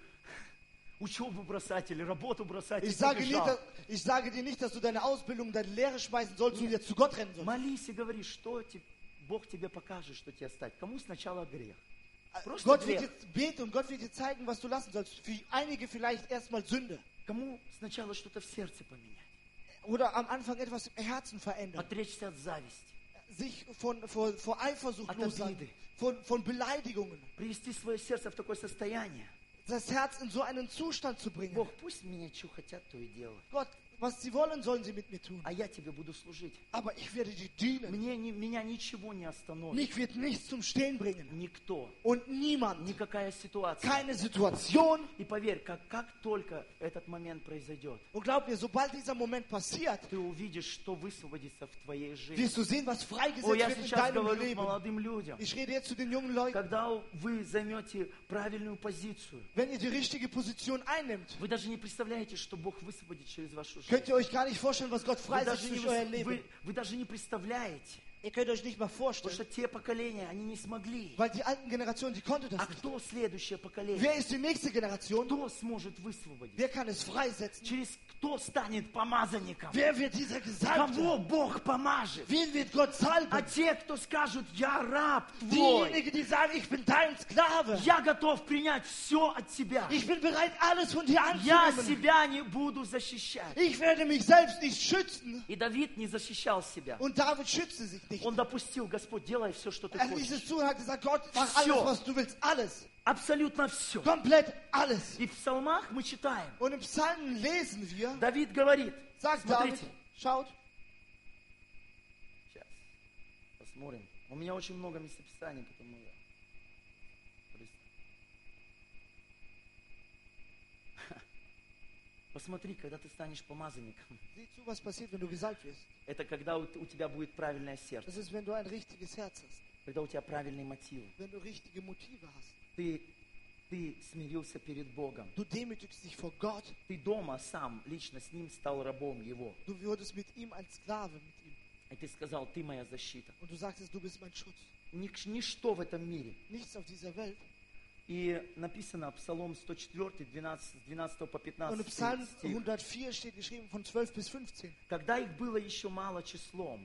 учебу бросать или работу бросать. и Ich sage, побежал. ich sage dir nicht, dass du deine Ausbildung, deine Lehre schmeißen sollst und jetzt zu Gott rennen sollst. Молись и говори, что Бог тебе покажет, что тебе оставить. Кому сначала грех? Просто Gott wird грех. dir beten und Gott wird dir zeigen, was du lassen sollst. Für einige vielleicht erstmal Sünde. Кому сначала что-то в сердце поменять? Oder am Anfang etwas im Herzen verändern. Отречься от зависти. Sich vor Eifersucht От lossagen. обиды. Von Beleidigungen. Привести свое сердце в такое состояние. Das Herz in so einen Zustand zu bringen. Бог, пусть меня что хотят, то и делают. Gott, was sie wollen, sollen sie mit mir tun. А я тебе буду служить. Aber ich werde dir dienen. Меня ничего не остановит. Mich wird nichts zum Stehen bringen. Никто. Und niemand. Никакая ситуация. Keine Situation. И поверь, как только этот момент произойдет, Und glaub mir, sobald dieser Moment passiert, ты увидишь, что высвободится в твоей жизни. wirst du sehen, was О, freigesetzt я wird in сейчас deinem говорю к Leben. молодым людям. Ich rede jetzt zu den jungen Leuten. Когда вы займете правильную позицию, Wenn ihr die richtige Position einnimmt, вы даже не представляете, что Бог высвободит через вашу жизнь. könnt ihr euch gar nicht vorstellen, was Gott Вы даже, freisetzt не, durch euer Leben. вы даже не представляете, Ihr könnt euch nicht mal потому vorstellen, что те поколения, они не смогли. weil die alten Generationen, die konnte das А nicht. кто следующее поколение? Wer ist die nächste Generation? Кто сможет высвободить? Wer kann es freisetzen? Через кто станет помазанником? Wer wird dieser Кого Gesalbte? Бог помажет? Wen wird Gott А salben? те, кто скажут, я раб твой, Diejenigen, die sagen, ich bin dein Sklave. я готов принять все от тебя. Ich bin bereit, alles von dir Я anzunehmen. себя не буду защищать. Ich werde mich selbst nicht schützen. И Давид не защищал себя. Und David schützte sich nicht. Он допустил, Господь, делай все, что ты Er ließ es хочешь. zu und hat gesagt, Gott, mach alles, was du willst. Alles. Абсолютно все. Komplett alles. И в псалмах мы читаем. Und im Psalmen lesen wir, Давид говорит, sagt David, смотрите, schaut, сейчас посмотрим. У меня очень много местописаний, потому я посмотри, когда ты станешь помазанником. sieh zu, was passiert, wenn du gesalbt wirst. Это когда у тебя будет правильное сердце, Das ist, wenn du ein richtiges Herz hast. когда у тебя правильные мотивы. Wenn du richtige Motive hast. Ты смирился перед Богом. Du demütigst dich vor Gott. Ты дома сам, лично с Ним стал рабом Его. Du wurdest mit ihm ein Sklave mit ihm. И ты сказал, ты моя защита. Und du sagtest, du bist mein Schutz. Ничто в этом мире. Nichts auf dieser Welt. И написано Псалом 104, 12 по Und 15 im Psalm стих. 104 steht geschrieben von 12 bis 15. Когда их было еще мало числом,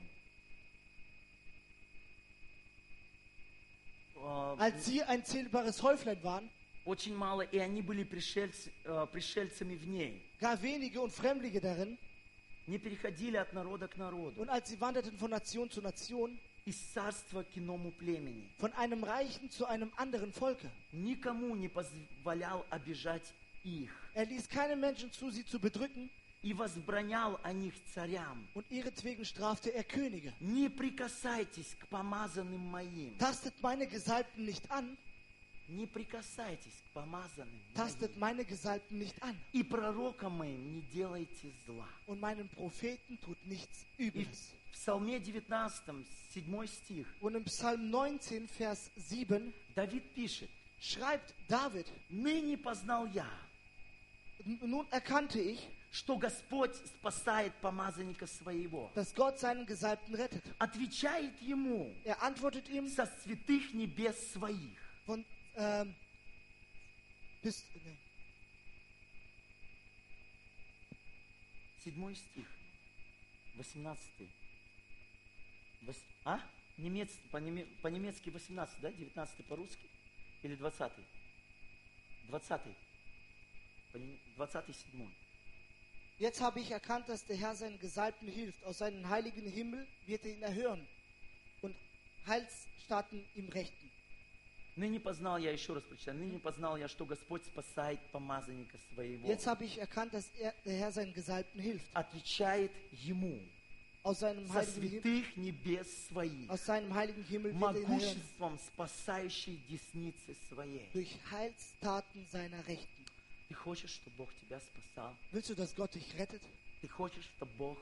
Als sie ein zählbares Häuflein waren, очень мало, и они были пришельцами в ней, gar wenige und Fremdlinge darin. не переходили от народа к народу, Und als sie wanderten von Nation zu Nation, из царства к иному племени, von einem Reichen zu einem anderen Volke. никому не позволял обижать их, Er ließ keinen Menschen zu, sie zu bedrücken, и возбранял о них царям. und ihretwegen strafte er Könige. Не прикасайтесь к помазанным моим. Tastet meine Gesalbten nicht an, Не прикасайтесь к помазанным tastet моим. meine Gesalbten nicht an. И пророкам моим не делайте зла. Und meinen Propheten tut nichts И Übles. в Псалме 19, 7 стих, Und im Psalm 19, Vers 7 Давид пишет, schreibt David, «Ныне познал я, nun erkannte ich, что Господь спасает помазанника своего». dass Gott seinen Gesalbten rettet. Отвечает ему Er antwortet ihm со святых небес своих. von bis nee, 7 стих, 18. По-немецки 18, да? 19 по-русски? Или 20? 20. 20, 7. Jetzt habe ich erkannt, dass der Herr seinen Gesalbten hilft. Aus seinem heiligen Himmel wird er ihn erhören und Heilsstaaten ihm rechten. Ныне познал я, еще раз прочитаю, ныне познал я, что Господь спасает помазанника своего. Jetzt habe ich erkannt, dass der Herr seinen Gesalbten hilft. Отвечает ему aus seinem со heiligen Himmel, святых небес своих, aus seinem heiligen Himmel wird er ihn erhören, могуществом спасающей десницы своей. durch Heilstaten seiner Rechten. Ты хочешь, чтобы Бог тебя спасал? Willst du, dass Gott dich rettet? Ты хочешь, чтобы Бог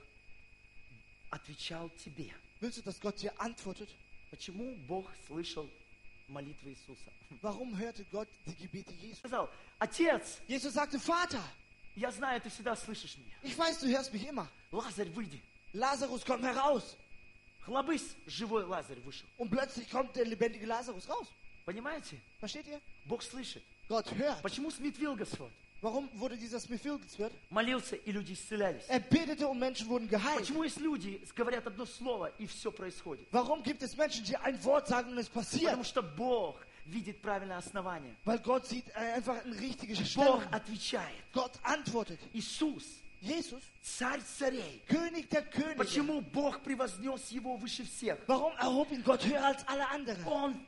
отвечал тебе? Willst du, dass Gott dir antwortet? Почему Бог слышал молитвы Иисуса? Warum hörte Gott die Gebete Jesu? Сказал: Отец, Jesus sagte, Vater, я знаю, ты всегда слышишь меня. ich weiß, du hörst mich immer. Лазарь, выйди. Lazarus, komm heraus. Хлобысь, живой Лазарь вышел. Und plötzlich kommt der lebendige Lazarus raus. Понимаете? Versteht ihr? Бог слышит. Gott hört. Почему Смит Вилгасфорд Warum wurde dieser Smith Wigglesworth? молился, и люди исцелялись? Er betete und Menschen wurden geheilt. Почему есть люди, говорят одно слово, и все происходит? Warum gibt es Menschen, die ein Wort sagen und es passiert? Потому что Бог видит правильное основание. Weil Gott sieht einfach eine richtige Бог Stellung. отвечает. Gott antwortet. Иисус, Jesus, царь царей. König der Könige. Почему Бог превознес его выше всех? Warum erhob ihn Gott höher als alle anderen?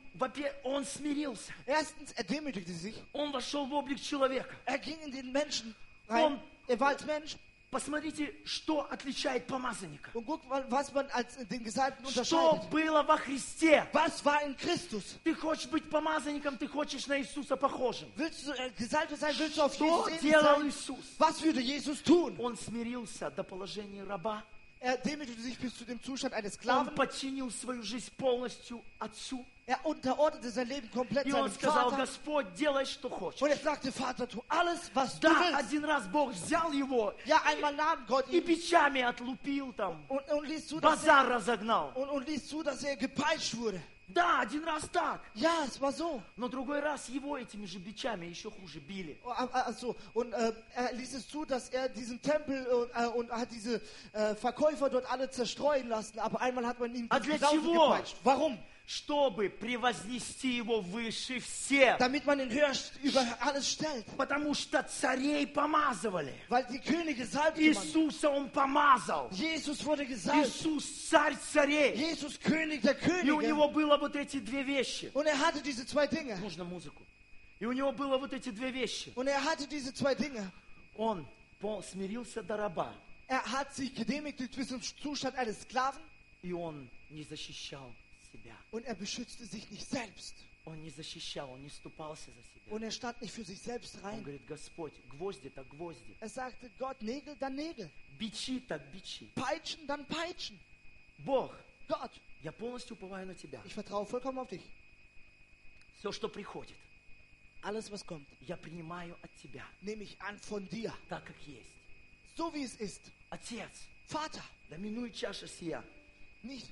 Он смирился. Erstens, er demütigte sich. Он вошел в облик человека. Er ging in den Menschen rein. Er war als Mensch. Посмотрите, что отличает помазанника. Und guck mal, was man als den Gesalbten Что unterscheidet. было во Христе? Was war in Christus? Ты хочешь быть помазанником, ты хочешь на Иисуса похожим. Willst du Gesalbter sein? Willst du auf Что Jesus делал sein? Иисус? Was würde Jesus tun? Он смирился до положения раба. Er demütigte sich bis zu dem Zustand eines Он Sklaven. подчинил свою жизнь полностью Отцу. Er unterordnete sein Leben komplett И он seinem сказал: Vater. Господь, делай, что хочешь. Und er sagte, Vater, tu alles, was du Да, willst. один раз Бог взял его Ja, einmal nahm Gott и ihn бичами отлупил там. und ließ zu, dass Базар разогнал. und ließ zu, dass er gepeitscht wurde. Да, один раз так. Ja, es war so. Но другой раз его этими же бичами еще хуже били. Also, und er ließ es zu, dass er diesen Tempel und hat diese Verkäufer dort alle zerstreuen lassen. Aber einmal hat man ihn А для genauso чего? gepeitscht. Warum? Чтобы превознести его выше всех. Damit man ihn höher über alles stellt. Потому что царей помазывали. Weil die Könige salbte man. Иисуса он помазал. Jesus wurde gesalbt. Иисус царь царей. Jesus König der И у Könige. него было вот эти две вещи. Und er hatte diese zwei Dinge. Нужно музыку. И у него было вот эти две вещи. Und er hatte diese zwei Dinge. Он смирился до раба. Er hat sich gedemütigt bis zum Zustand eines Sklaven. И он не защищал себя. Und er beschützte sich nicht selbst. Он не защищал, он не ступался за себя. Und er stand nicht für sich selbst Он rein. говорит: Господь, гвозди так гвозди. Er sagte, Gott, Nägel, dann Nägel. Бичи так бичи. Peitschen, dann Peitschen. Бог, Gott, я полностью уповаю на Тебя. ich vertraue vollkommen auf dich. Все, что приходит, Alles, was kommt, я принимаю от Тебя, nehme ich an von dir. так как есть. So wie es ist. Отец, Vater, доминуй чаша сия. nicht,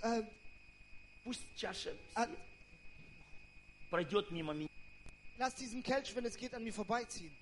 Пусть чаша Ah. сия пройдет мимо меня. lass diesen Kelch, wenn es geht, an mir vorbeiziehen.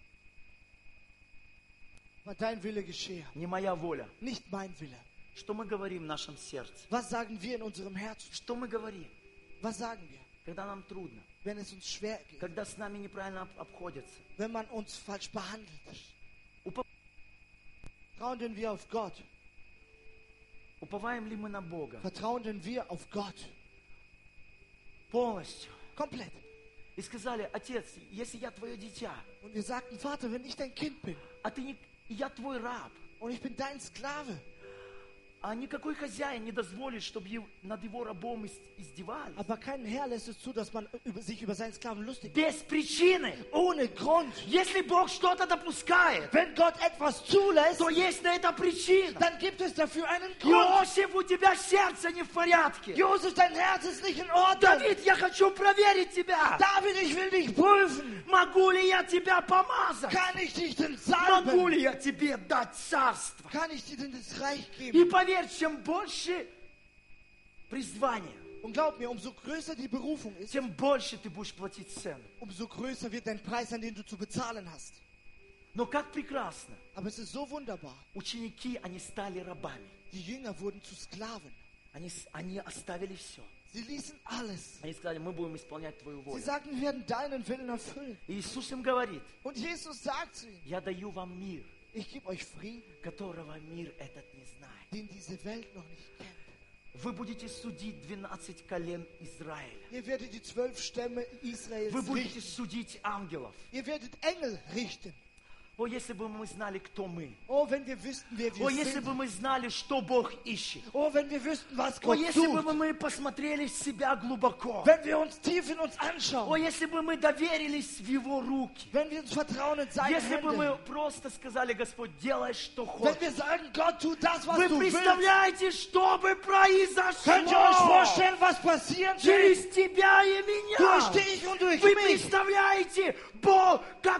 Aber dein Wille geschehe, Не моя воля. nicht mein Wille. Что мы говорим в нашем сердце? Was sagen wir in unserem Herzen? Что мы говорим, Was sagen wir, когда нам трудно? wenn es uns schwer geht? Когда с нами неправильно обходятся? Wenn man uns falsch behandelt? Упо- Vertrauen denn wir auf Gott? Уповаем ли мы на Бога? Vertrauen denn wir auf Gott? Полностью. Komplett. И сказали: Отец, если я твое дитя, Und wir sagten, Vater, wenn ich dein Kind bin а ты не, я твой раб, und ich bin dein Sklave, а никакой хозяин не дозволит, чтобы над его рабом издевались. aber kein Herr lässt es zu, dass man sich über seinen Sklaven lustig macht. Без причины. Ohne Grund. Если Бог что-то допускает, Wenn Gott etwas zulässt, то есть на это причина. dann gibt es dafür einen Grund. Иосиф, у тебя сердце не в порядке. Josef, dein Herz ist nicht in Ordnung. Давид, я хочу проверить тебя. David, ich will dich prüfen. Могу ли я тебя помазать? Kann ich dich denn Могу salben? ли я тебе дать царство? Kann ich dir denn das Reich И geben? поверь, чем больше призвания, Und glaub mir, umso größer die Berufung ist, тем больше ты будешь платить цену. umso größer wird dein Preis, an den du zu bezahlen hast. Но как прекрасно. Aber es ist so wunderbar. Ученики, они стали рабами. Die Jünger wurden zu Sklaven. Они оставили все. Sie ließen alles. Они сказали: мы будем исполнять Твою Sie волю. sagten, wir werden deinen Willen erfüllen. И Иисус им говорит: Und Jesus sagt zu ihnen, я даю вам мир, ich gebe euch Frieden, которого мир этот не знает. den diese Welt noch nicht kennt. Вы будете судить 12 колен Израиля. Ihr werdet die 12 Stämme Israels Вы будете richten. судить ангелов. Ihr werdet Engel richten. О, если бы мы знали, кто мы. Oh, wenn wir wüssten, wer О, wir если sind. бы мы знали, что Бог ищет. Oh, wenn wir wüssten, was О, Gott если бы sucht. мы посмотрели в себя глубоко. Wenn wir uns tief in uns О, anschauen. если бы мы доверились в Его руки. Wenn wir uns vertrauen in seine Если бы мы Hände. просто сказали, Господь, делай, что Wenn хочешь. wir sagen, Gott, tu das, was Вы du willst. представляете, что бы Könnt ihr euch произошло vorstellen, was passieren wird? через тебя и меня? Durch dich und durch Вы mich. представляете, Бог,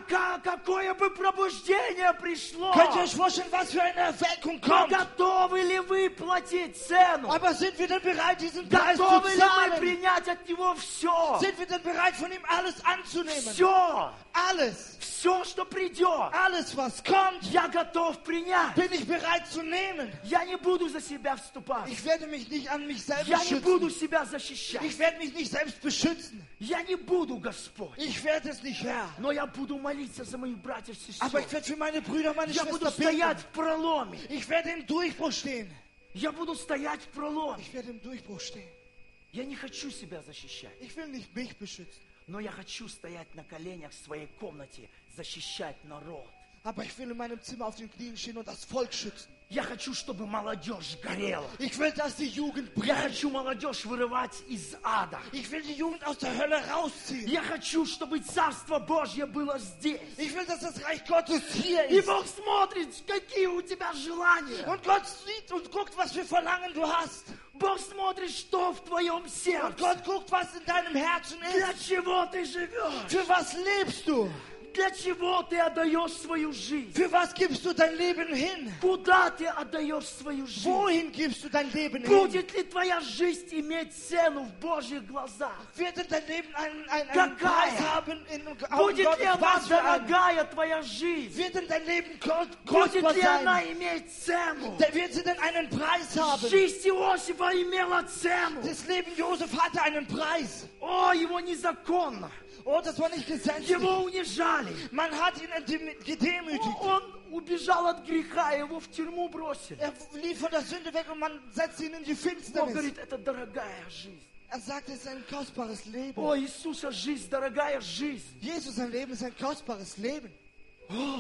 какое бы пробуждение пришло? Könnt ihr euch vorstellen, was für eine Erweckung Но kommt? готовы ли вы платить цену? Aber sind wir denn bereit, diesen Preis zu Готовы ли мы zahlen? принять от Него все? Sind wir denn bereit, von ihm alles anzunehmen? Все, Alles. все, что придет, Alles, was kommt, я готов принять. bin ich bereit zu nehmen. Я не буду за себя вступать. Ich werde mich nicht an mich selbst Я не буду schützen. себя защищать. Ich werde mich nicht selbst beschützen. Я не буду, Господь. Ich werde es nicht, Herr. Но я буду молиться за моих братьев и Aber сестер. ich werde für meine Brüder, meine Я буду Schwester стоять beten. в проломе. Ich werde im Durchbruch stehen. Я буду стоять в проломе. Ich werde im Durchbruch stehen. Я не хочу себя защищать. Ich will nicht mich beschützen. Но я хочу стоять на коленях в своей комнате, защищать народ. Aber ich will in meinem Zimmer auf den Knien stehen und das Volk schützen. Я хочу, чтобы молодежь горела. Ich will, dass die Jugend Я brennt. хочу молодежь вырывать из ада. Ich will die Jugend aus der Hölle rausziehen. Я хочу, чтобы Царство Божье было здесь. Ich will, dass das Reich Gottes hier И ist. Бог смотрит, какие у тебя желания. Und Gott sieht und guckt, was für Verlangen du hast. Бог смотрит, что в твоем Und сердце. Gott guckt, was in deinem Herzen Для ist. чего ты живешь? Für was lebst du? Для чего ты отдаешь свою жизнь? Für was gibst du dein Leben hin? Куда ты отдаешь свою жизнь? Wohin gibst du dein Leben hin? Будет ли твоя жизнь иметь цену в Божьих глазах? Wird denn dein Leben einen Какая? Preis haben in Augen Будет ли Gottes? она Was für einen? дорогая, твоя жизнь? Wird denn dein Leben kostbar Будет ли она sein? иметь цену? Wird sie denn einen Preis haben? Жизнь Иосифа имела цену. Das Leben Josef hatte einen Preis. О, его незаконно. Oh, das war nicht gesetzlich. Его унижали. Man hat ihn gedemütigt. Он убежал от греха, его в тюрьму бросили. Er lief von der Sünde weg und man setzte ihn in die Бог Finsternis. говорит, это дорогая жизнь. Er sagte, es ist ein kostbares Leben. О, Иисуса жизнь, дорогая жизнь. Jesus, sein Leben ist ein kostbares Leben. О,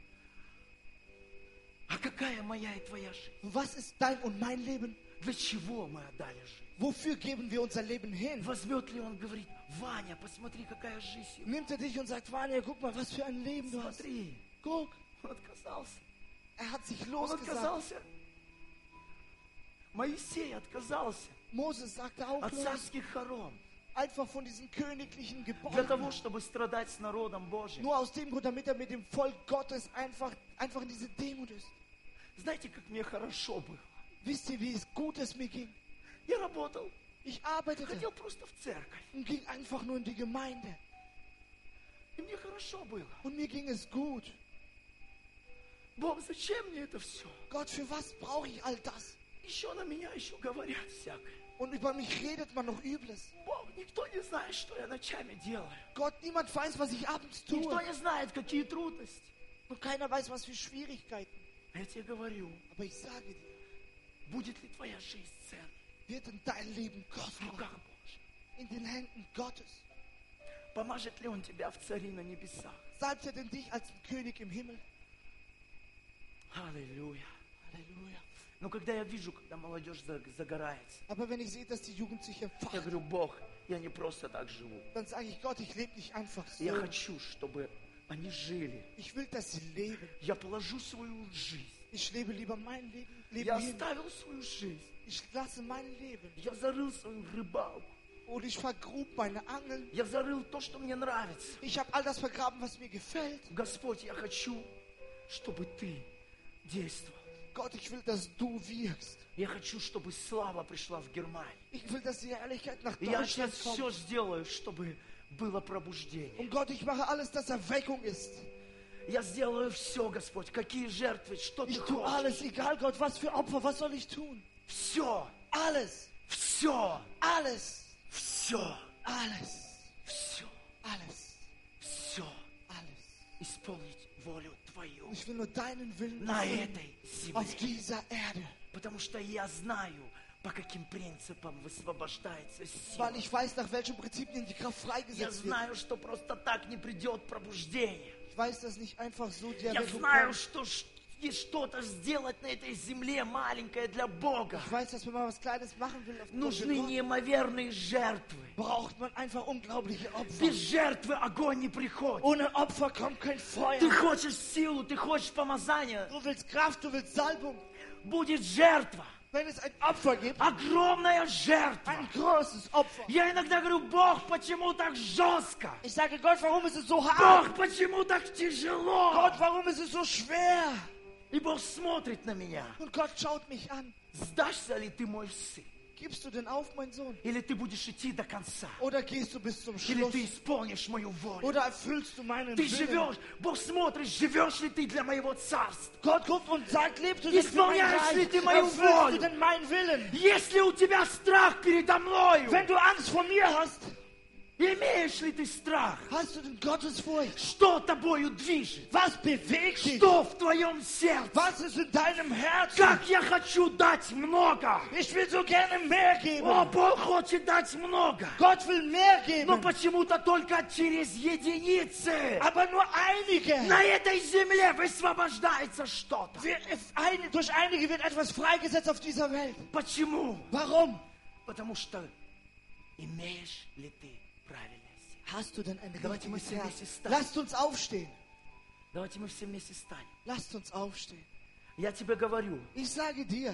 а какая моя и твоя жизнь? Und was ist dein und mein Leben? Для чего мы отдали жизнь? Wofür geben wir unser Leben hin? Возьмет ли он, говорит, Ваня, посмотри, какая жизнь. Nimmt er dich und sagt, Vanya, guck mal, was für ein Leben du hast. Смотри, Guck, он отказался. er hat sich Он losgesagt. отказался. Моисей отказался Moses sagte auch от los, царских хором. einfach von diesen königlichen Для Gebäuden. того, чтобы страдать с народом Божьим. Nur aus dem Grund, damit er mit dem Volk Gottes einfach in diese Demut ist. Знаете, как мне хорошо было? Wisst ihr, wie es gut es mir ging? Я работал, Ich arbeitete ходил просто в церковь. und ging einfach nur in die Gemeinde. И мне хорошо было. Und mir ging es gut. Бог, зачем мне это все? Gott, für was brauche ich all das? Еще на меня еще говорят всякое. Und über mich redet man noch Übles. Бог, никто не знает, что я ночами делаю. Gott, niemand weiß, was ich abends Никто tue. не знает, какие трудности. Und keiner weiß, was für Schwierigkeiten. А я тебе говорю, Aber ich sage dir, будет ли твоя жизнь ценна wird in dein Leben в kostbar руках Божьих? in den Händen Gottes. Поможет ли Он тебя в цари на небесах? Salbt er denn dich als einen König im Himmel? Аллилуйя. Halleluja. Но когда я вижу, когда молодежь загорается, Aber wenn ich sehe, dass die Jugend sich я entfacht, говорю, Бог, я не просто так живу. dann sage ich, Gott, ich lebe nicht einfach Я so. хочу, чтобы они жили. Ich will, dass sie leben. Я положу свою жизнь. Ich lebe lieber mein Leben Я hin. оставил свою жизнь. Ich lasse mein Leben. Я зарыл свою рыбалку. Und ich vergrub meine Angeln. Я зарыл то, что мне нравится. Ich habe all das vergraben, was mir gefällt. Господь, я хочу, чтобы Ты действовал. Gott, ich will, dass du wirkst. Я хочу, чтобы слава пришла в Германию. Ich will, dass die Herrlichkeit nach И я сейчас Deutschland все kommt. сделаю, чтобы было пробуждение. Und Gott, ich mache alles, dass Erweckung ist. Я сделаю все, Господь. Какие жертвы, что Ты Ich tue хочешь. alles, egal Gott, was für Opfer, was soll ich tun? Все, Alles, все, alles, все, alles, все, alles, все. alles. Исполнить волю Твою Und ich will nur deinen Willen на erfüllen этой auf земле. dieser Erde. Потому что я знаю, по каким принципам высвобождается Weil сила. ich weiß, nach welchen Prinzипien die Kraft Я freigesetzt wird. знаю, что просто так не придет пробуждение. Ich weiß, dass nicht einfach so die Я Erweckung знаю, kommt. что есть что-то сделать на этой земле маленькое для Бога. Ich weiß, dass wenn man was Kleines machen will, auf Нужны Gott, неимоверные жертвы. braucht man einfach unglaubliche Opfer. Без жертвы огонь не приходит. Ohne Opfer kommt kein Feuer. Ты хочешь силу, ты хочешь помазания. Du willst Kraft, du willst Salbung. Будет жертва. Wenn es ein Opfer gibt, Огромная жертва. ein großes Opfer. Я иногда говорю, Бог, почему так жестко? Ich sage, Gott, warum ist es so hart? Бог, почему так тяжело? Gott, warum ist es so schwer? И Бог смотрит на меня. Und Gott schaut mich an. Сдашься ли ты, мой сын? Gibst du denn auf, mein Sohn? Или ты будешь идти до конца? Oder gehst du bis zum Или Schluss? ты исполнишь мою волю? Oder erfüllst du meinen Ты Willen? живешь, Бог смотрит, живешь ли ты для моего царства? Gott guckt und sagt, lebst du denn für mein Исполняешь ли Reich? ты мою Erfüllst du волю? denn meinen Willen? Есть ли у тебя страх передо мною? Wenn du Angst vor mir hast, Имеешь ли ты страх? hast du denn Gottesfurcht? Что тобою движет? Was bewegt dich? Что в твоем сердце? Was ist in deinem Herzen? Как я хочу дать много! Ich will so gerne mehr geben. О, Бог хочет дать много! Gott will mehr Но geben. почему-то только через единицы Aber nur einige. на этой земле высвобождается что-то. Durch einige wird etwas freigesetzt auf dieser Welt. Почему? Warum? Потому что имеешь ли ты правильное сердце? Hast du denn ein Давайте мы richtiges все Herz? вместе встанем. Lasst uns aufstehen. Давайте мы все вместе станем. Lasst uns aufstehen. Я тебе говорю, Ich sage dir,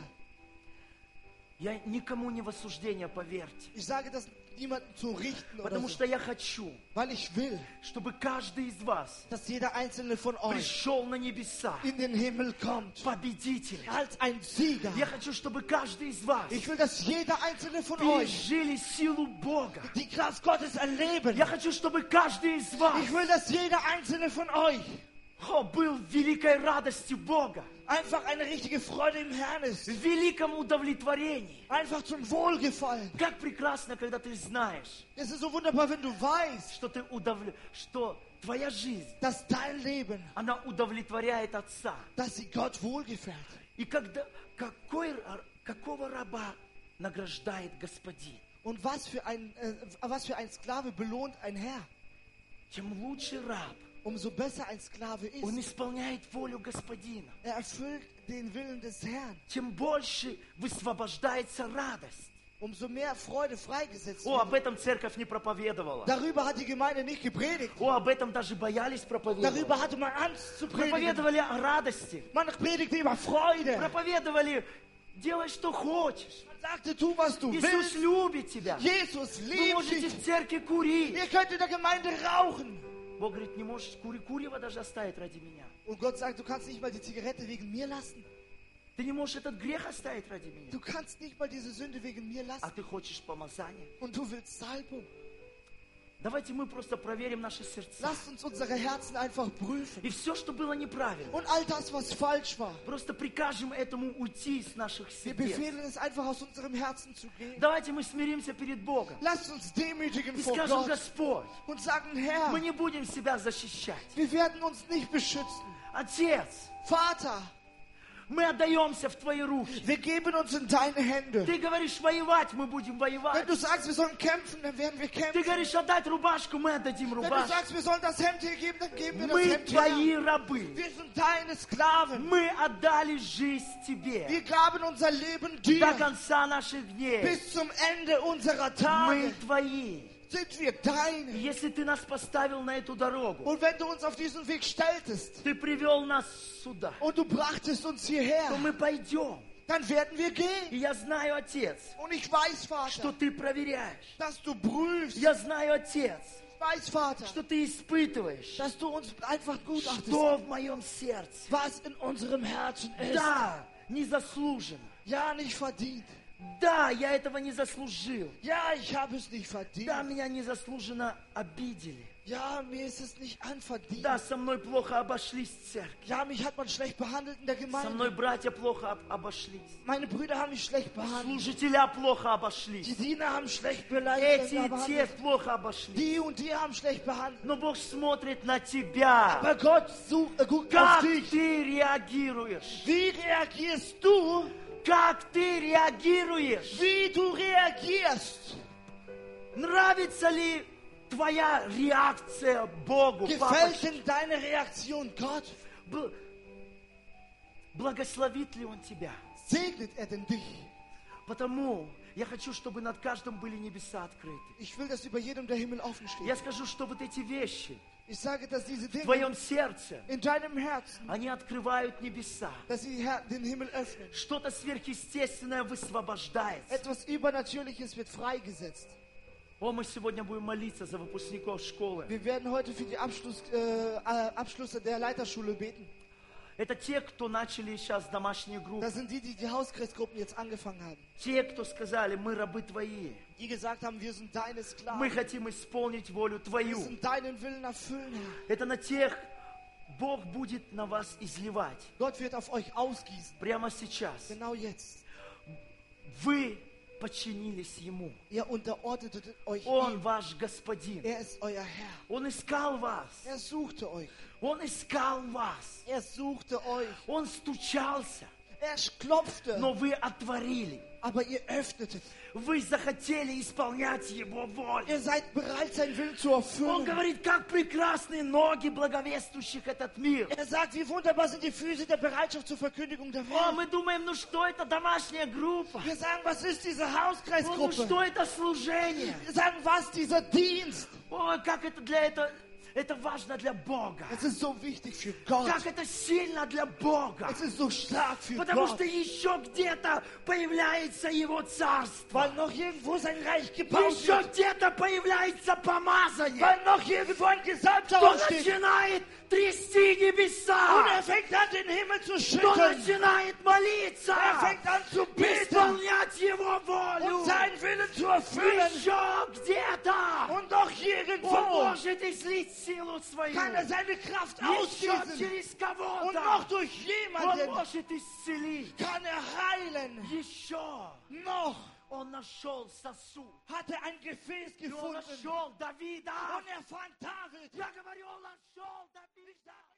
я никому не в осуждение, поверьте. ich sage das niemandem zu richten oder Потому so, что я хочу, weil ich will, чтобы каждый из вас dass jeder einzelne von euch пришел на небеса in den Himmel kommt победителем. als ein Sieger. Я хочу, чтобы каждый из вас Ich will, dass jeder einzelne von euch пережили силу Бога. die Kraft Gottes erleben. Я хочу, чтобы каждый из вас Ich will, dass jeder einzelne von euch был в великой радости Бога, einfach eine richtige Freude im Herrn ist. в великом удовлетворении. Einfach zum Wohlgefallen. Как прекрасно, когда ты знаешь, Es ist so wunderbar, wenn du weißt, что твоя жизнь, dass dein Leben, она удовлетворяет Отца. dass sie Gott wohlgefällt. И какого раба награждает Господин? Und was für ein Sklave belohnt ein Herr? Чем лучше раб, Umso besser ein Sklave он ist, исполняет волю Господина, erfüllt den Willen des Herrn. тем больше высвобождается радость. Umso mehr Freude freigesetzt О, об wird. этом церковь не проповедовала. Darüber hat die Gemeinde nicht gepredigt. О, об этом даже боялись проповедовать. Darüber hatte man Angst zu predigen. Проповедовали о радости. Man predigte über Freude. Проповедовали, делай, что хочешь. Man sagte, tu, was du Иисус willst. любит тебя. Jesus Вы liebt можете dich. в церкви курить. Ihr könnt in der Gemeinde rauchen. Бог говорит, не можешь курева даже оставить ради меня. Und Gott sagt, du kannst nicht mal die Zigarette wegen mir lassen. Ты не можешь этот грех оставить ради меня. Du kannst nicht mal diese Sünde wegen mir А lassen. ты хочешь помазания. Und du willst Salbung. Давайте мы просто проверим наши сердца. Lasst uns unsere Herzen einfach prüfen. И все, что было неправильно, Und all das, was falsch war, просто прикажем этому уйти из наших wir сердец. befehlen es einfach aus unserem Herzen zu gehen. Давайте мы смиримся перед Богом Lasst uns demütigen и vor скажем, Gott Господь, und sagen, Herr, мы не будем себя защищать. wir werden uns nicht beschützen. Отец, Vater, мы отдаемся в Твои руки. wir geben uns in deine Hände. Ты говоришь воевать, мы будем Wenn воевать. du sagst, wir sollen kämpfen, dann werden wir Ты kämpfen. говоришь отдать рубашку, мы отдадим Wenn du рубашку. sagst, wir sollen das Hemd hier geben, dann geben wir das Мы Hemd her. Твои рабы. Wir sind deine Sklaven. Мы отдали жизнь Тебе Wir gaben unser Leben до dir. конца наших дней. Bis zum Ende unserer Мы Tage Твои. sind wir deine. Если Ты нас поставил на эту дорогу, Und wenn du uns auf diesen Weg stelltest Ты привел нас сюда, und du brachtest uns то hierher, мы пойдем. dann werden wir И gehen. я знаю, Отец, Und ich weiß, что Vater, Ты проверяешь. dass du prüfst. Я знаю, Отец, Ich weiß, Vater, что Ты испытываешь, dass du uns einfach gutachtest, что в моем сердце. was in unserem Herzen ist. Да, незаслуженно. Ja, nicht verdient. Да, я этого не заслужил. Ja, ich habe es nicht verdient. Да, меня незаслуженно обидели. Ja, mir ist es nicht anverdient. Да, со мной плохо обошлись в церкви. Ja, mich hat man schlecht behandelt in der Со мной Gemeinde. братья плохо обошлись. Meine Brüder haben mich schlecht behandelt. Служителя плохо Die обошлись. Diener haben schlecht beleidigt. Эти и те плохо обошлись. Die und die haben schlecht behandelt. Но Бог смотрит на тебя. Aber Gott guckt Как auf dich. ты реагируешь? Wie reagierst du? Как ты реагируешь? Wie du reagierst? Нравится ли твоя реакция Богу, Gefällt папочка? denn deine Reaktion Gott? Благословит ли Он тебя? Segnet er denn dich? Потому я хочу, чтобы над каждым были небеса открыты. Ich will, dass über jedem der Himmel offen steht. Я скажу, что вот эти вещи Ich sage, dass diese в Dinge твоем сердце, in deinem Herzen, они открывают небеса. dass sie den Himmel öffnen. Что-то сверхъестественное высвобождается. Etwas Übernatürliches wird freigesetzt. О, мы сегодня будем молиться за выпускников школы. Wir werden heute für die Abschlüsse der Leiterschule beten. Это те, кто начали сейчас домашние группы. Das sind die, die die Hauskreisgruppen jetzt angefangen haben. Те, кто сказали, мы рабы Твои. Die gesagt haben, wir sind deine Мы Sklaven. хотим исполнить волю Wir Твою. sind deinen Willen erfüllen, Herr. Это на тех Бог будет на вас изливать. Gott wird auf euch ausgießen. Прямо сейчас. Genau jetzt. Вы подчинились Ему. Ihr unterordnetet euch Он ihm. ваш Господин. Er ist euer Herr. Он искал вас. Er suchte euch. Он искал вас. Er suchte euch. Он стучался. Er klopfte. Но вы отворили. Aber ihr öffnetet. Вы захотели исполнять Его волю. Ihr seid bereit, seinen Willen zu Он erfüllen. говорит, как прекрасны ноги благовествующих этот мир. Er sagt, wie wunderbar sind die Füße der Bereitschaft zur Verkündigung der О, Welt. мы думаем, ну что это домашняя группа? Wir sagen, was ist diese Ну Hauskreisgruppe? что это служение? Wir sagen, was dieser Dienst? Ой, как это для этого... Это важно для Бога. Es ist so wichtig für Gott. Как это сильно для Бога. Es ist so stark für Потому Gott. что еще где-то появляется Его царство. Weil noch irgendwo sein Reich gebaut Еще wird. где-то появляется помазание. Weil noch irgendwo ein Gesalbter Кто aufsteht. начинает трясти Und небеса. fängt an, den Himmel zu Кто schütteln. начинает молиться. Fängt an zu beten Исполнять Его волю. und seinen Willen zu erfüllen. Еще где-то. Und doch Он irgendwo может излить силу свою. kann er seine Kraft Еще ausgießen. через Und кого-то. noch durch Он jemanden может исцелить. kann er heilen. Еще Noch он нашел сосуд. hat er ein Gefäß И он gefunden. нашел Давида. Und er fand David. Я говорю, он нашел Давида.